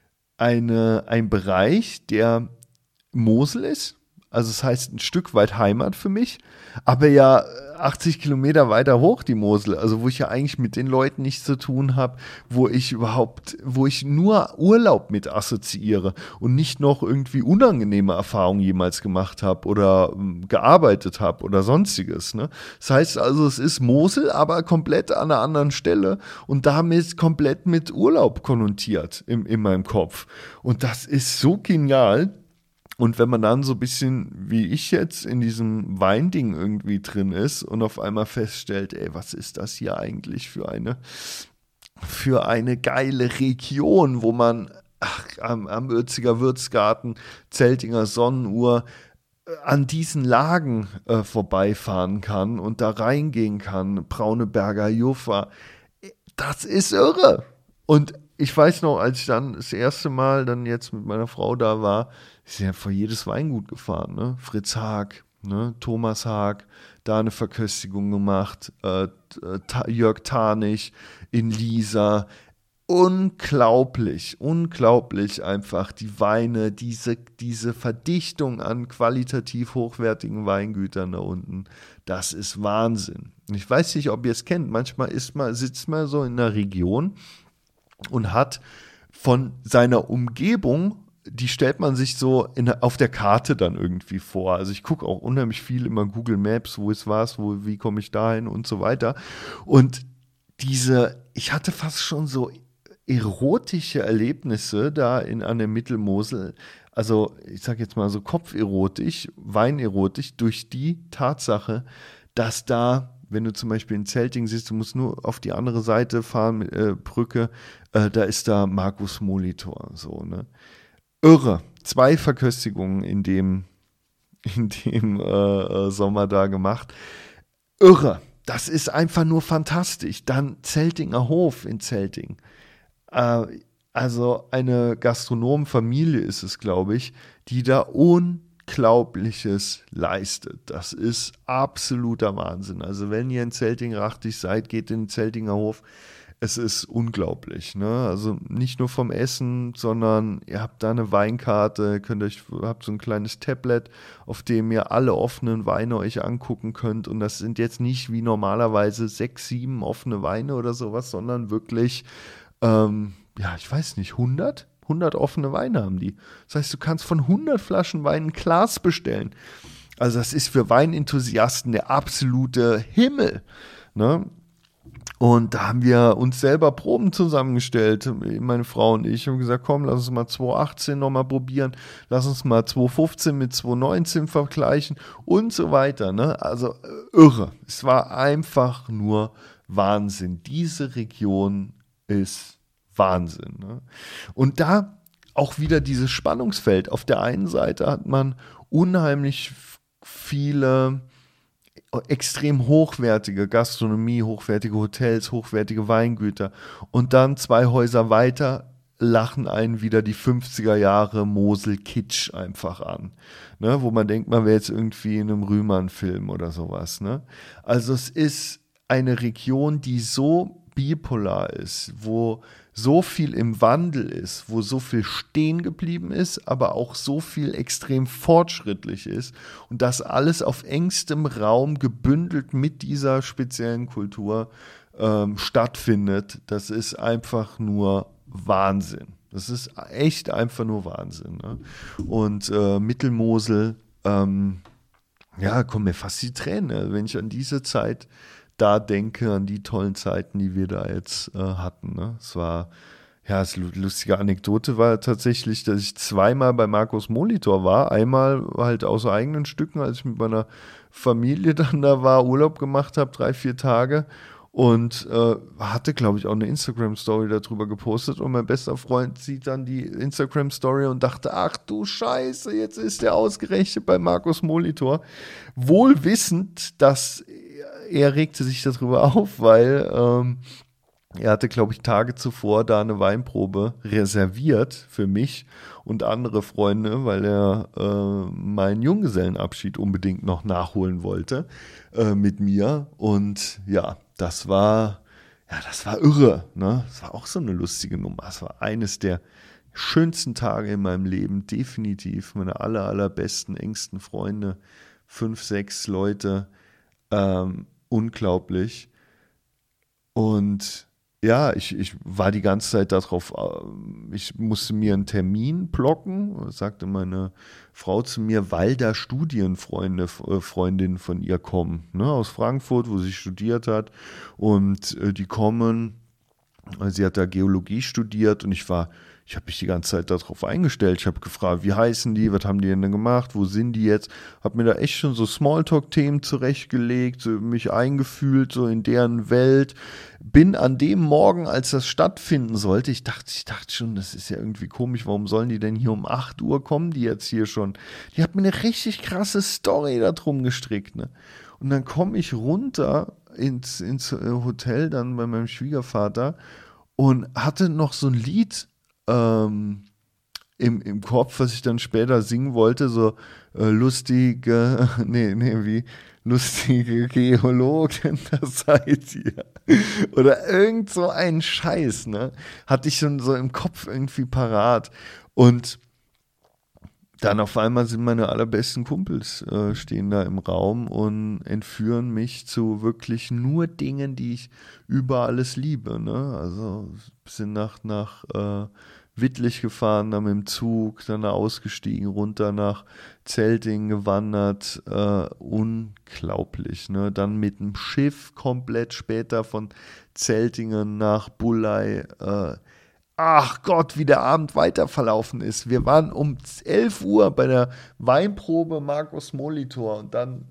eine, ein Bereich, der Mosel ist. Also das heißt ein Stück weit Heimat für mich, aber ja achtzig Kilometer weiter hoch die Mosel, also wo ich ja eigentlich mit den Leuten nichts zu tun habe, wo ich überhaupt, wo ich nur Urlaub mit assoziiere und nicht noch irgendwie unangenehme Erfahrungen jemals gemacht habe oder ähm, gearbeitet habe oder sonstiges. Ne? Das heißt also, es ist Mosel, aber komplett an einer anderen Stelle und damit komplett mit Urlaub konnotiert in, in meinem Kopf. Und das ist so genial. Und wenn man dann so ein bisschen, wie ich jetzt, in diesem Weinding irgendwie drin ist und auf einmal feststellt, ey, was ist das hier eigentlich für eine, für eine geile Region, wo man ach, am, am Ötziger Würzgarten, Zeltinger Sonnenuhr, an diesen Lagen äh, vorbeifahren kann und da reingehen kann, Brauneberger Juffa, das ist irre. Und ich weiß noch, als ich dann das erste Mal dann jetzt mit meiner Frau da war, ist ja vor jedes Weingut gefahren, ne? Fritz Haag, ne? Thomas Haag, da eine Verköstigung gemacht, äh, Jörg Tarnich in Liesa. Unglaublich, unglaublich einfach die Weine, diese, diese Verdichtung an qualitativ hochwertigen Weingütern da unten, das ist Wahnsinn. Ich weiß nicht, ob ihr es kennt, manchmal ist man, sitzt man so in einer Region und hat von seiner Umgebung, die stellt man sich so in, auf der Karte dann irgendwie vor. Also ich gucke auch unheimlich viel immer Google Maps, wo ist was, wo, wie komme ich dahin und so weiter. Und diese, ich hatte fast schon so erotische Erlebnisse da in, an der Mittelmosel. Also ich sage jetzt mal so kopferotisch, weinerotisch, durch die Tatsache, dass da, wenn du zum Beispiel in Zelting sitzt, du musst nur auf die andere Seite fahren, äh, Brücke, äh, da ist da Markus Molitor, so, ne? Irre. Zwei Verköstigungen in dem, in dem äh, Sommer da gemacht. Irre. Das ist einfach nur fantastisch. Dann Zeltinger Hof in Zelting. Äh, also eine Gastronomenfamilie ist es, glaube ich, die da Unglaubliches leistet. Das ist absoluter Wahnsinn. Also wenn ihr in Zelting rachtig seid, geht in den Zeltinger Hof. Es ist unglaublich, ne? Also nicht nur vom Essen, sondern ihr habt da eine Weinkarte, könnt euch, habt so ein kleines Tablet, auf dem ihr alle offenen Weine euch angucken könnt. Und das sind jetzt nicht wie normalerweise sechs, sieben offene Weine oder sowas, sondern wirklich, ähm, ja, ich weiß nicht, hundert? hundert offene Weine haben die. Das heißt, du kannst von hundert Flaschen Wein ein Glas bestellen. Also das ist für Weinenthusiasten der absolute Himmel, ne? Und da haben wir uns selber Proben zusammengestellt, meine Frau und ich, und gesagt, komm, lass uns mal zwanzig achtzehn nochmal probieren, lass uns mal zwanzig fünfzehn mit zwanzig neunzehn vergleichen und so weiter, ne? Also irre. Es war einfach nur Wahnsinn. Diese Region ist Wahnsinn, ne? Und da auch wieder dieses Spannungsfeld. Auf der einen Seite hat man unheimlich viele extrem hochwertige Gastronomie, hochwertige Hotels, hochwertige Weingüter. Und dann zwei Häuser weiter lachen einen wieder die fünfziger Jahre Mosel-Kitsch einfach an. Ne? Wo man denkt, man wäre jetzt irgendwie in einem Rühmann-Film oder sowas. Ne? Also es ist eine Region, die so bipolar ist, wo so viel im Wandel ist, wo so viel stehen geblieben ist, aber auch so viel extrem fortschrittlich ist und das alles auf engstem Raum gebündelt mit dieser speziellen Kultur ähm, stattfindet, das ist einfach nur Wahnsinn. Das ist echt einfach nur Wahnsinn. Ne? Und äh, Mittelmosel, ähm, ja, kommen mir fast die Tränen, ne? Wenn ich an diese Zeit da denke, an die tollen Zeiten, die wir da jetzt äh, hatten. Ne? Es war, ja, das lustige Anekdote war tatsächlich, dass ich zweimal bei Markus Molitor war. Einmal halt aus eigenen Stücken, als ich mit meiner Familie dann da war, Urlaub gemacht habe, drei, vier Tage. Und äh, hatte, glaube ich, auch eine Instagram-Story darüber gepostet. Und mein bester Freund sieht dann die Instagram-Story und dachte, ach du Scheiße, jetzt ist der ausgerechnet bei Markus Molitor. Wohl wissend, dass er regte sich darüber auf, weil ähm, er hatte, glaube ich, Tage zuvor da eine Weinprobe reserviert für mich und andere Freunde, weil er äh, meinen Junggesellenabschied unbedingt noch nachholen wollte äh, mit mir. Und ja, das war, ja, das war irre. Ne? Das war auch so eine lustige Nummer. Das war eines der schönsten Tage in meinem Leben, definitiv. Meine aller, allerbesten, engsten Freunde, fünf, sechs Leute, ähm, unglaublich. Und ja, ich, ich war die ganze Zeit darauf, ich musste mir einen Termin blocken, sagte meine Frau zu mir, weil da Studienfreunde, Freundinnen von ihr kommen, ne, aus Frankfurt, wo sie studiert hat, und äh, die kommen, sie hat da Geologie studiert und ich war, ich habe mich die ganze Zeit darauf eingestellt. Ich habe gefragt, wie heißen die, was haben die denn gemacht, wo sind die jetzt? Habe mir da echt schon so Smalltalk-Themen zurechtgelegt, so mich eingefühlt, so in deren Welt. Bin an dem Morgen, als das stattfinden sollte, ich dachte, ich dachte schon, das ist ja irgendwie komisch, warum sollen die denn hier um acht Uhr kommen, die jetzt hier schon? Die hat mir eine richtig krasse Story da drum gestrickt, ne? Und dann komme ich runter ins, ins Hotel, dann bei meinem Schwiegervater, und hatte noch so ein Lied Ähm, im, im Kopf, was ich dann später singen wollte, so äh, lustige, nee, nee, wie, lustige Geologen, das seid ihr. Oder irgend so ein Scheiß, ne? Hatte ich schon so im Kopf irgendwie parat. Und dann auf einmal sind meine allerbesten Kumpels äh, stehen da im Raum und entführen mich zu wirklich nur Dingen, die ich über alles liebe, ne? Also sind nach, nach äh, Wittlich gefahren, dann mit dem Zug, dann ausgestiegen, runter nach Zelting gewandert, äh, unglaublich, ne? Dann mit dem Schiff komplett später von Zeltingen nach Bulli, äh, ach Gott, wie der Abend weiter verlaufen ist. Wir waren um elf Uhr bei der Weinprobe Markus Molitor und dann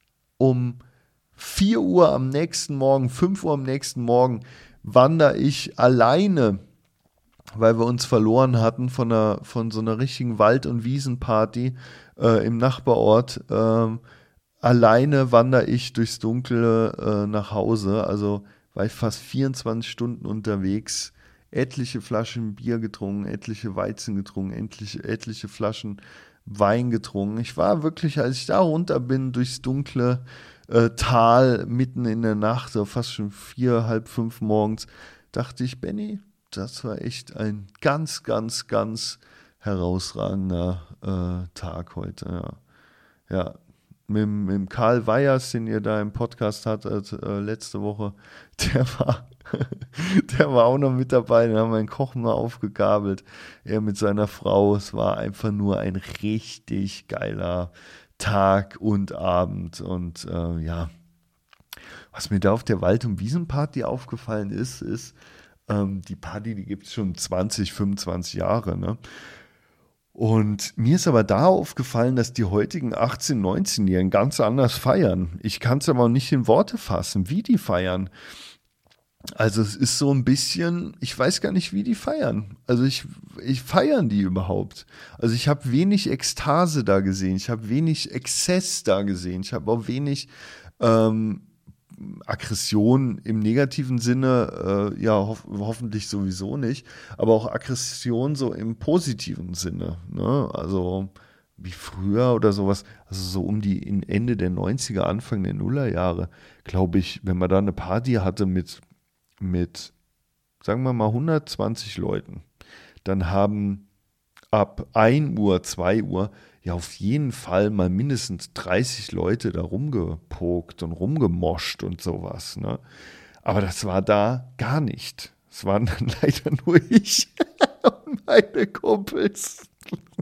um vier Uhr am nächsten Morgen, fünf Uhr am nächsten Morgen wandere ich alleine, weil wir uns verloren hatten von, einer, von so einer richtigen Wald- und Wiesenparty äh, im Nachbarort. Ähm, alleine wandere ich durchs Dunkle äh, nach Hause. Also war ich fast vierundzwanzig Stunden unterwegs, etliche Flaschen Bier getrunken, etliche Weizen getrunken, etliche, etliche Flaschen Wein getrunken. Ich war wirklich, als ich da runter bin, durchs dunkle äh, Tal, mitten in der Nacht, so fast schon vier, halb fünf morgens, dachte ich, Benni, das war echt ein ganz, ganz, ganz herausragender äh, Tag heute. Ja, ja. Mit, mit dem Karl Weyers, den ihr da im Podcast hattet äh, letzte Woche, der war, der war auch noch mit dabei. Den haben wir den Koch mal aufgegabelt. Er mit seiner Frau. Es war einfach nur ein richtig geiler Tag und Abend. Und äh, ja, was mir da auf der Wald- und Wiesenparty aufgefallen ist, ist, die Party, die gibt es schon zwanzig, fünfundzwanzig Jahre, ne? Und mir ist aber da aufgefallen, dass die heutigen achtzehn-, neunzehnjährigen ganz anders feiern. Ich kann es aber auch nicht in Worte fassen, wie die feiern. Also es ist so ein bisschen, ich weiß gar nicht, wie die feiern. Also ich, ich feiern die überhaupt. Also ich habe wenig Ekstase da gesehen, ich habe wenig Exzess da gesehen, ich habe auch wenig ähm, Aggression im negativen Sinne, äh, ja, ho- hoffentlich sowieso nicht, aber auch Aggression so im positiven Sinne, ne? Also wie früher oder sowas, also so um die in Ende der neunziger, Anfang der Nullerjahre, glaube ich, wenn man da eine Party hatte mit, mit, sagen wir mal, hundertzwanzig Leuten, dann haben ab ein Uhr, zwei Uhr ja auf jeden Fall mal mindestens dreißig Leute da rumgepokt und rumgemoscht und sowas, ne? Aber das war da gar nicht. Es waren dann leider nur ich und meine Kumpels.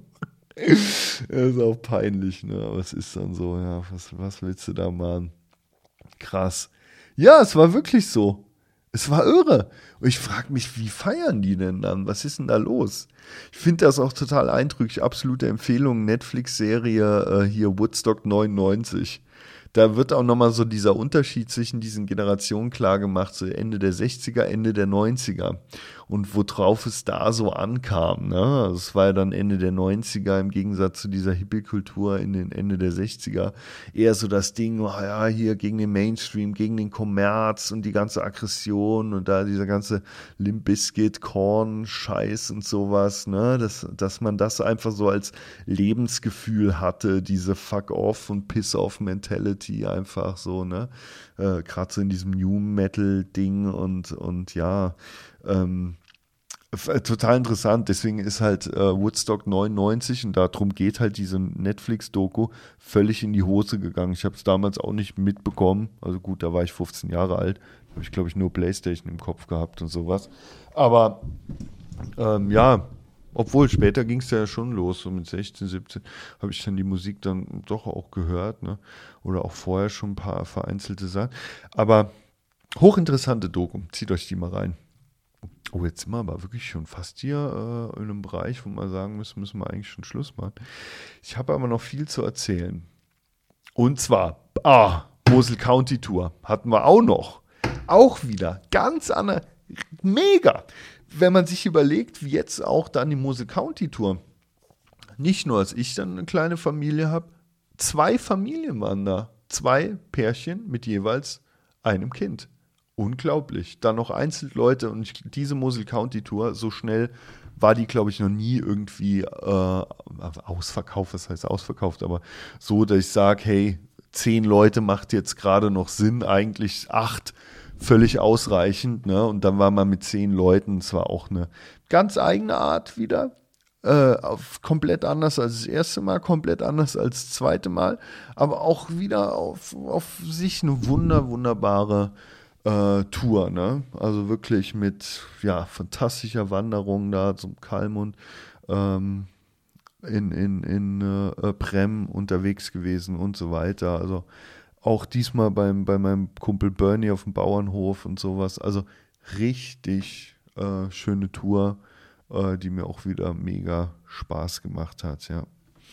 Das ist auch peinlich, ne? Aber es ist dann so, ja, was, was willst du da machen? Krass. Ja, es war wirklich so. Es war irre. Und ich frage mich, wie feiern die denn dann? Was ist denn da los? Ich finde das auch total eindrücklich. Absolute Empfehlung, Netflix-Serie äh, hier Woodstock neunundneunzig. da wird auch nochmal so dieser Unterschied zwischen diesen Generationen klar gemacht, so Ende der sechziger, Ende der neunziger und worauf es da so ankam. Ne? Also es war ja dann Ende der neunziger im Gegensatz zu dieser Hippie-Kultur in den Ende der sechziger eher so das Ding, oh ja, hier gegen den Mainstream, gegen den Kommerz und die ganze Aggression und da dieser ganze Limp Bizkit, Korn, Scheiß und sowas, ne? dass, dass man das einfach so als Lebensgefühl hatte, diese Fuck-off und Piss-off-Mentality einfach so, ne? Äh, gerade so in diesem New-Metal-Ding und, und ja, ähm, total interessant, deswegen ist halt äh, Woodstock neunundneunzig und darum geht halt diese Netflix-Doku völlig in die Hose gegangen. Ich habe es damals auch nicht mitbekommen, also gut, da war ich fünfzehn Jahre alt, habe ich glaube ich nur Playstation im Kopf gehabt und sowas, aber ähm, ja, obwohl später ging es ja schon los, so mit sechzehn, siebzehn habe ich dann die Musik dann doch auch gehört, ne? Oder auch vorher schon ein paar vereinzelte Sachen, aber hochinteressante Doku, zieht euch die mal rein. Oh, jetzt sind wir aber wirklich schon fast hier äh, in einem Bereich, wo wir sagen müssen, müssen wir eigentlich schon Schluss machen. Ich habe aber noch viel zu erzählen. Und zwar, ah, Mosel County Tour hatten wir auch noch. Auch wieder ganz andere, mega. Wenn man sich überlegt, wie jetzt auch dann die Mosel County Tour. Nicht nur, dass ich dann eine kleine Familie habe, zwei Familien waren da. Zwei Pärchen mit jeweils einem Kind. Unglaublich. Dann noch Einzelleute und ich, diese Mosel County Tour, so schnell war die, glaube ich, noch nie irgendwie äh, ausverkauft, was heißt ausverkauft, aber so, dass ich sage, hey, zehn Leute macht jetzt gerade noch Sinn, eigentlich acht völlig ausreichend, ne? Und dann war man mit zehn Leuten, es war auch eine ganz eigene Art wieder, äh, auf, komplett anders als das erste Mal, komplett anders als das zweite Mal, aber auch wieder auf, auf sich eine wunder, wunderbare Äh, Tour, ne? Also wirklich mit ja, fantastischer Wanderung da zum Kalmund ähm, in, in, in äh, Prem unterwegs gewesen und so weiter. Also auch diesmal beim, bei meinem Kumpel Bernie auf dem Bauernhof und sowas. Also richtig äh, schöne Tour, äh, die mir auch wieder mega Spaß gemacht hat, ja.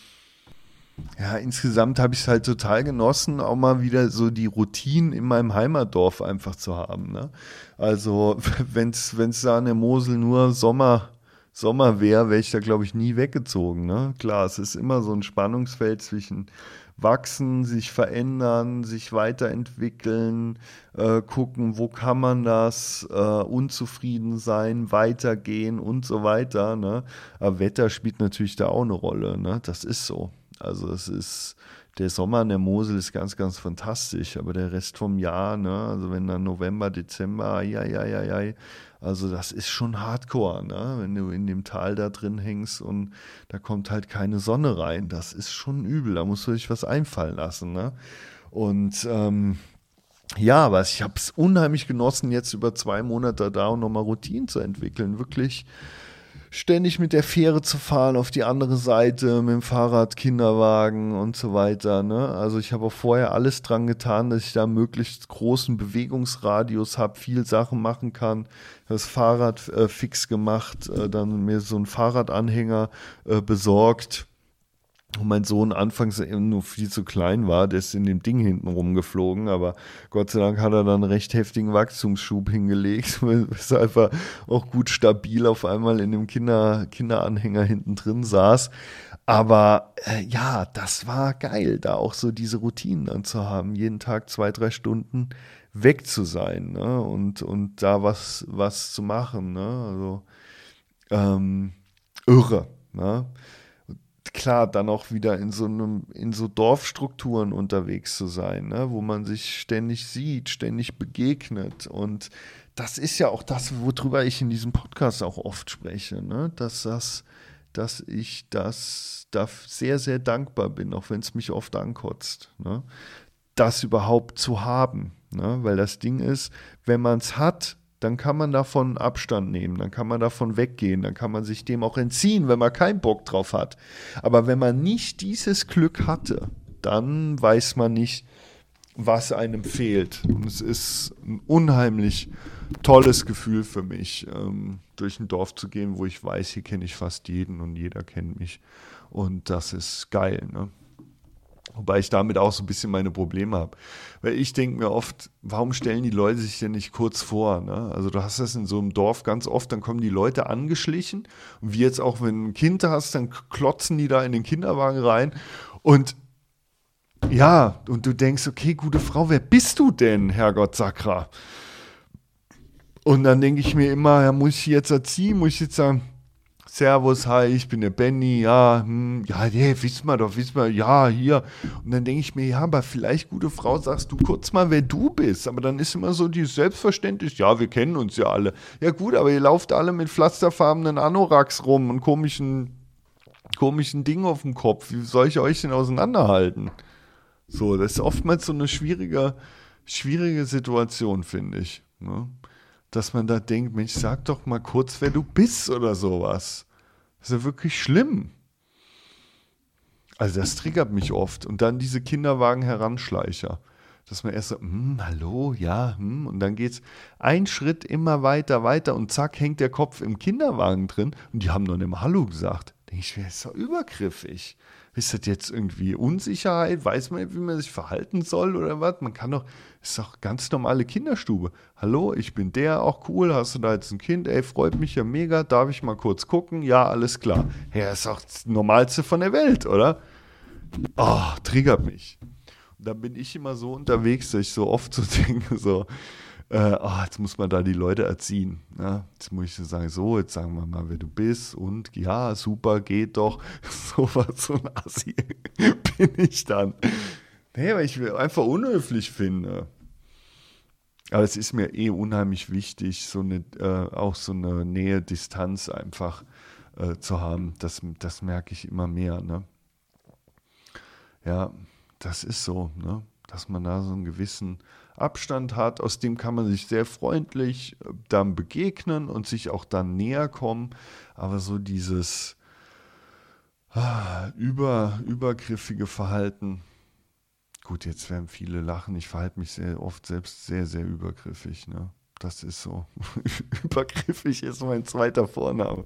Ja, insgesamt habe ich es halt total genossen, auch mal wieder so die Routinen in meinem Heimatdorf einfach zu haben. Ne? Also wenn es da in der Mosel nur Sommer, Sommer wäre, wäre ich da, glaube ich, nie weggezogen. Ne? Klar, es ist immer so ein Spannungsfeld zwischen wachsen, sich verändern, sich weiterentwickeln, äh, gucken, wo kann man das, äh, unzufrieden sein, weitergehen und so weiter. Ne? Aber Wetter spielt natürlich da auch eine Rolle. Ne? Das ist so. Also es ist, der Sommer in der Mosel ist ganz, ganz fantastisch, aber der Rest vom Jahr, ne, also wenn dann November, Dezember, ja, ja, ja, ja, also das ist schon Hardcore, ne, wenn du in dem Tal da drin hängst und da kommt halt keine Sonne rein, das ist schon übel, da musst du dich was einfallen lassen, ne, und ähm, ja, aber ich habe es unheimlich genossen, jetzt über zwei Monate da und nochmal Routinen zu entwickeln, wirklich ständig mit der Fähre zu fahren auf die andere Seite, mit dem Fahrrad, Kinderwagen und so weiter. Ne? Also ich habe auch vorher alles dran getan, dass ich da möglichst großen Bewegungsradius habe, viel Sachen machen kann. Das Fahrrad äh, fix gemacht, äh, dann mir so einen Fahrradanhänger äh, besorgt. Und mein Sohn anfangs nur viel zu klein war, der ist in dem Ding hinten rumgeflogen, aber Gott sei Dank hat er dann einen recht heftigen Wachstumsschub hingelegt, ist einfach auch gut stabil auf einmal in dem Kinder, Kinderanhänger hinten drin saß. Aber äh, ja, das war geil, da auch so diese Routinen dann zu haben, jeden Tag zwei, drei Stunden weg zu sein, ne? und, und da was, was zu machen. Ne? Also ähm, irre, ne? Klar, dann auch wieder in so einem, in so Dorfstrukturen unterwegs zu sein, ne, wo man sich ständig sieht, ständig begegnet. Und das ist ja auch das, worüber ich in diesem Podcast auch oft spreche, ne, dass das, dass ich das da sehr, sehr dankbar bin, auch wenn es mich oft ankotzt, ne, das überhaupt zu haben, ne, weil das Ding ist, wenn man es hat, dann kann man davon Abstand nehmen, dann kann man davon weggehen, dann kann man sich dem auch entziehen, wenn man keinen Bock drauf hat. Aber wenn man nicht dieses Glück hatte, dann weiß man nicht, was einem fehlt. Und es ist ein unheimlich tolles Gefühl für mich, ähm, durch ein Dorf zu gehen, wo ich weiß, hier kenne ich fast jeden und jeder kennt mich. Und das ist geil, ne? Wobei ich damit auch so ein bisschen meine Probleme habe. Weil ich denke mir oft, warum stellen die Leute sich denn nicht kurz vor? Ne? Also du hast das in so einem Dorf ganz oft, dann kommen die Leute angeschlichen. Und wie jetzt auch, wenn du ein Kind hast, dann klotzen die da in den Kinderwagen rein. Und ja, und du denkst, okay, gute Frau, wer bist du denn, Herrgott Sakra? Und dann denke ich mir immer, ja, muss ich jetzt erziehen, muss ich jetzt sagen, Servus, hi, ich bin der Benny, ja, hm, ja, nee, wissen wir doch, wissen wir, ja, hier. Und dann denke ich mir, ja, aber vielleicht, gute Frau, sagst du kurz mal, wer du bist. Aber dann ist immer so die selbstverständlich, ja, wir kennen uns ja alle. Ja gut, aber ihr lauft alle mit pflasterfarbenen Anoraks rum und komischen, komischen Dingen auf dem Kopf. Wie soll ich euch denn auseinanderhalten? So, das ist oftmals so eine schwierige, schwierige Situation, finde ich, ne? Dass man da denkt, Mensch, sag doch mal kurz, wer du bist oder sowas. Das ist ja wirklich schlimm. Also das triggert mich oft. Und dann diese Kinderwagen-Heranschleicher. Dass man erst so, hm, hallo, ja, hm. Und dann geht's ein Schritt immer weiter, weiter und zack, hängt der Kopf im Kinderwagen drin. Und die haben noch nicht mal Hallo gesagt. Da denke ich mir, das ist doch übergriffig. Ist das jetzt irgendwie Unsicherheit? Weiß man, wie man sich verhalten soll oder was? Man kann doch, ist doch ganz normale Kinderstube. Hallo, ich bin der, auch cool, hast du da jetzt ein Kind? Ey, freut mich ja mega, darf ich mal kurz gucken? Ja, alles klar. Ja, ist doch das Normalste von der Welt, oder? Oh, triggert mich. Und da bin ich immer so unterwegs, dass ich so oft so denke, so, Äh, oh, jetzt muss man da die Leute erziehen. Ne? Jetzt muss ich so sagen, so, jetzt sagen wir mal, wer du bist und ja, super, geht doch. So was, so ein Assi bin ich dann. Nee, weil ich einfach unhöflich finde. Aber es ist mir eh unheimlich wichtig, so eine, äh, auch so eine Nähe, Distanz einfach äh, zu haben. Das, das merke ich immer mehr. Ne? Ja, das ist so, ne? Dass man da so einen gewissen Abstand hat, aus dem kann man sich sehr freundlich dann begegnen und sich auch dann näher kommen, aber so dieses ah, über, übergriffige Verhalten, gut, jetzt werden viele lachen, ich verhalte mich sehr oft selbst sehr, sehr übergriffig, ne? Das ist so, übergriffig ist mein zweiter Vorname.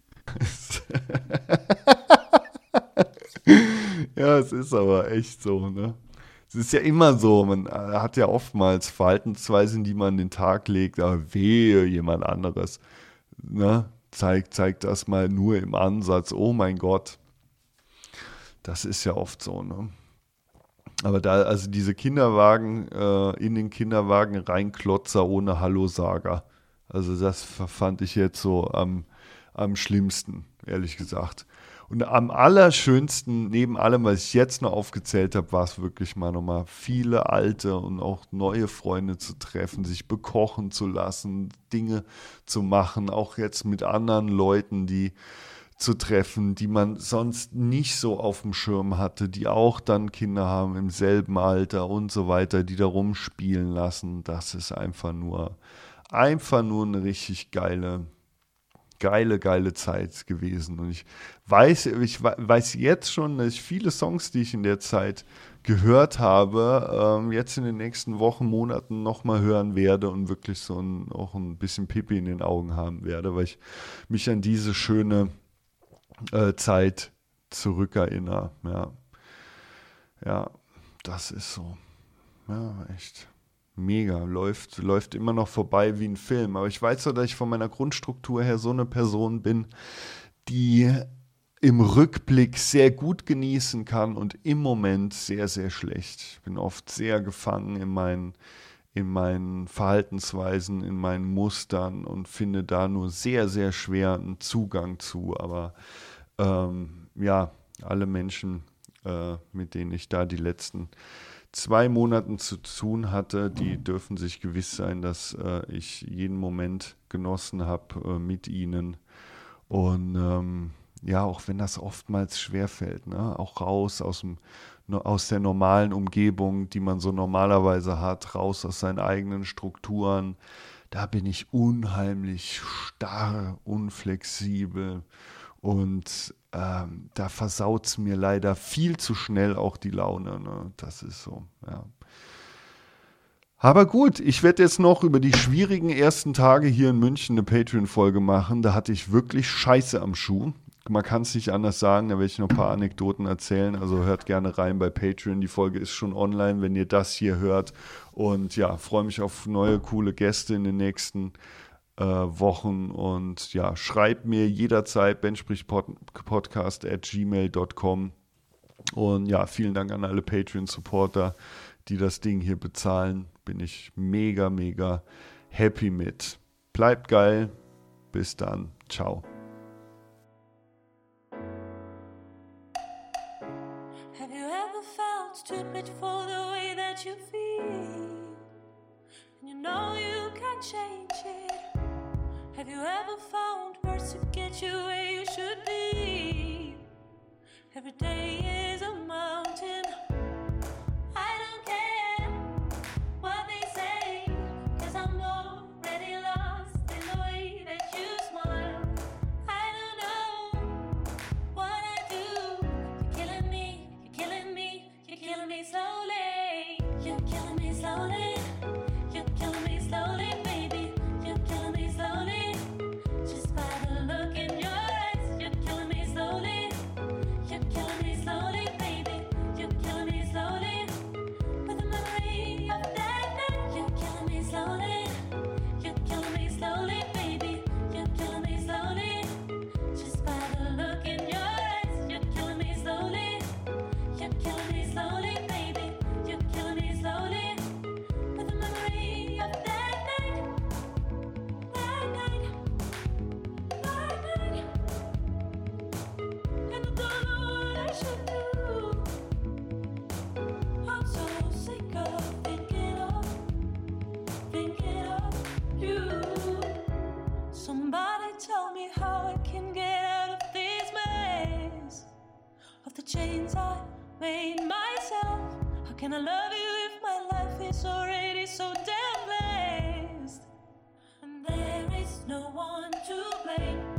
Ja, es ist aber echt so, ne? Es ist ja immer so, man hat ja oftmals Verhaltensweisen, die man an den Tag legt, aber wehe, jemand anderes, ne, zeigt, zeigt das mal nur im Ansatz, oh mein Gott, das ist ja oft so, ne. Aber da, also diese Kinderwagen, äh, in den Kinderwagen reinklotzer ohne Hallo-Sager, also das fand ich jetzt so am, am schlimmsten, ehrlich gesagt. Und am allerschönsten, neben allem, was ich jetzt noch aufgezählt habe, war es wirklich mal nochmal viele alte und auch neue Freunde zu treffen, sich bekochen zu lassen, Dinge zu machen, auch jetzt mit anderen Leuten, die zu treffen, die man sonst nicht so auf dem Schirm hatte, die auch dann Kinder haben im selben Alter und so weiter, die da rumspielen lassen. Das ist einfach nur, einfach nur eine richtig geile Geile, geile Zeit gewesen. Und ich weiß, ich weiß jetzt schon, dass ich viele Songs, die ich in der Zeit gehört habe, ähm, jetzt in den nächsten Wochen, Monaten nochmal hören werde und wirklich so ein, auch ein bisschen Pipi in den Augen haben werde, weil ich mich an diese schöne äh, Zeit zurückerinnere. Ja. Ja, das ist so. Ja, echt. Mega, läuft, läuft immer noch vorbei wie ein Film. Aber ich weiß ja, dass ich von meiner Grundstruktur her so eine Person bin, die im Rückblick sehr gut genießen kann und im Moment sehr, sehr schlecht. Ich bin oft sehr gefangen in meinen, in meinen Verhaltensweisen, in meinen Mustern und finde da nur sehr, sehr schwer einen Zugang zu. Aber ähm, ja, alle Menschen, äh, mit denen ich da die letzten zwei Monaten zu tun hatte, die dürfen sich gewiss sein, dass äh, ich jeden Moment genossen habe äh, mit ihnen. Und ähm, ja, auch wenn das oftmals schwerfällt, ne? Auch raus aus, dem, aus der normalen Umgebung, die man so normalerweise hat, raus aus seinen eigenen Strukturen, da bin ich unheimlich starr, unflexibel und ähm, da versaut es mir leider viel zu schnell auch die Laune. Ne? Das ist so, ja. Aber gut, ich werde jetzt noch über die schwierigen ersten Tage hier in München eine Patreon-Folge machen. Da hatte ich wirklich Scheiße am Schuh. man kann es nicht anders sagen, da werde ich noch ein paar Anekdoten erzählen, also hört gerne rein bei Patreon, die Folge ist schon online, wenn ihr das hier hört und ja, freue mich auf neue coole Gäste in den nächsten äh, Wochen und ja, schreibt mir jederzeit bensprichtpodcast at gmail dot com und ja, vielen Dank an alle Patreon-Supporter, die das Ding hier bezahlen, bin ich mega, mega happy mit. Bleibt geil, bis dann, ciao. Stupid for the way that you feel, and you know you can't change it. Have you ever found words to get you where you should be? Every day is a mountain. I don't care what they say, 'cause I'm already lost in the way that you smile. I don't know what I do. You're killing me, you're killing me. You're killing me slowly, you're killing me slowly, you're killing me slowly, baby, you're killing me slowly, just by the look in your eyes, you're killing me slowly, you're killing me slowly, baby, you're killing me slowly, with the memory of that night, you're killing me slowly, you're killing me slowly, baby, you're killing me slowly, just by the look in your eyes, you're killing me slowly, you're killing me slowly, baby, you're killing me slowly, with the memory of that night, that night, that night, and I don't know what I should do, I'm so sick of thinking of, thinking of you, somebody tell me how I can get out of this maze, of the chains I made myself. How can I love you if my life is already so damn blessed? And there is no one to blame.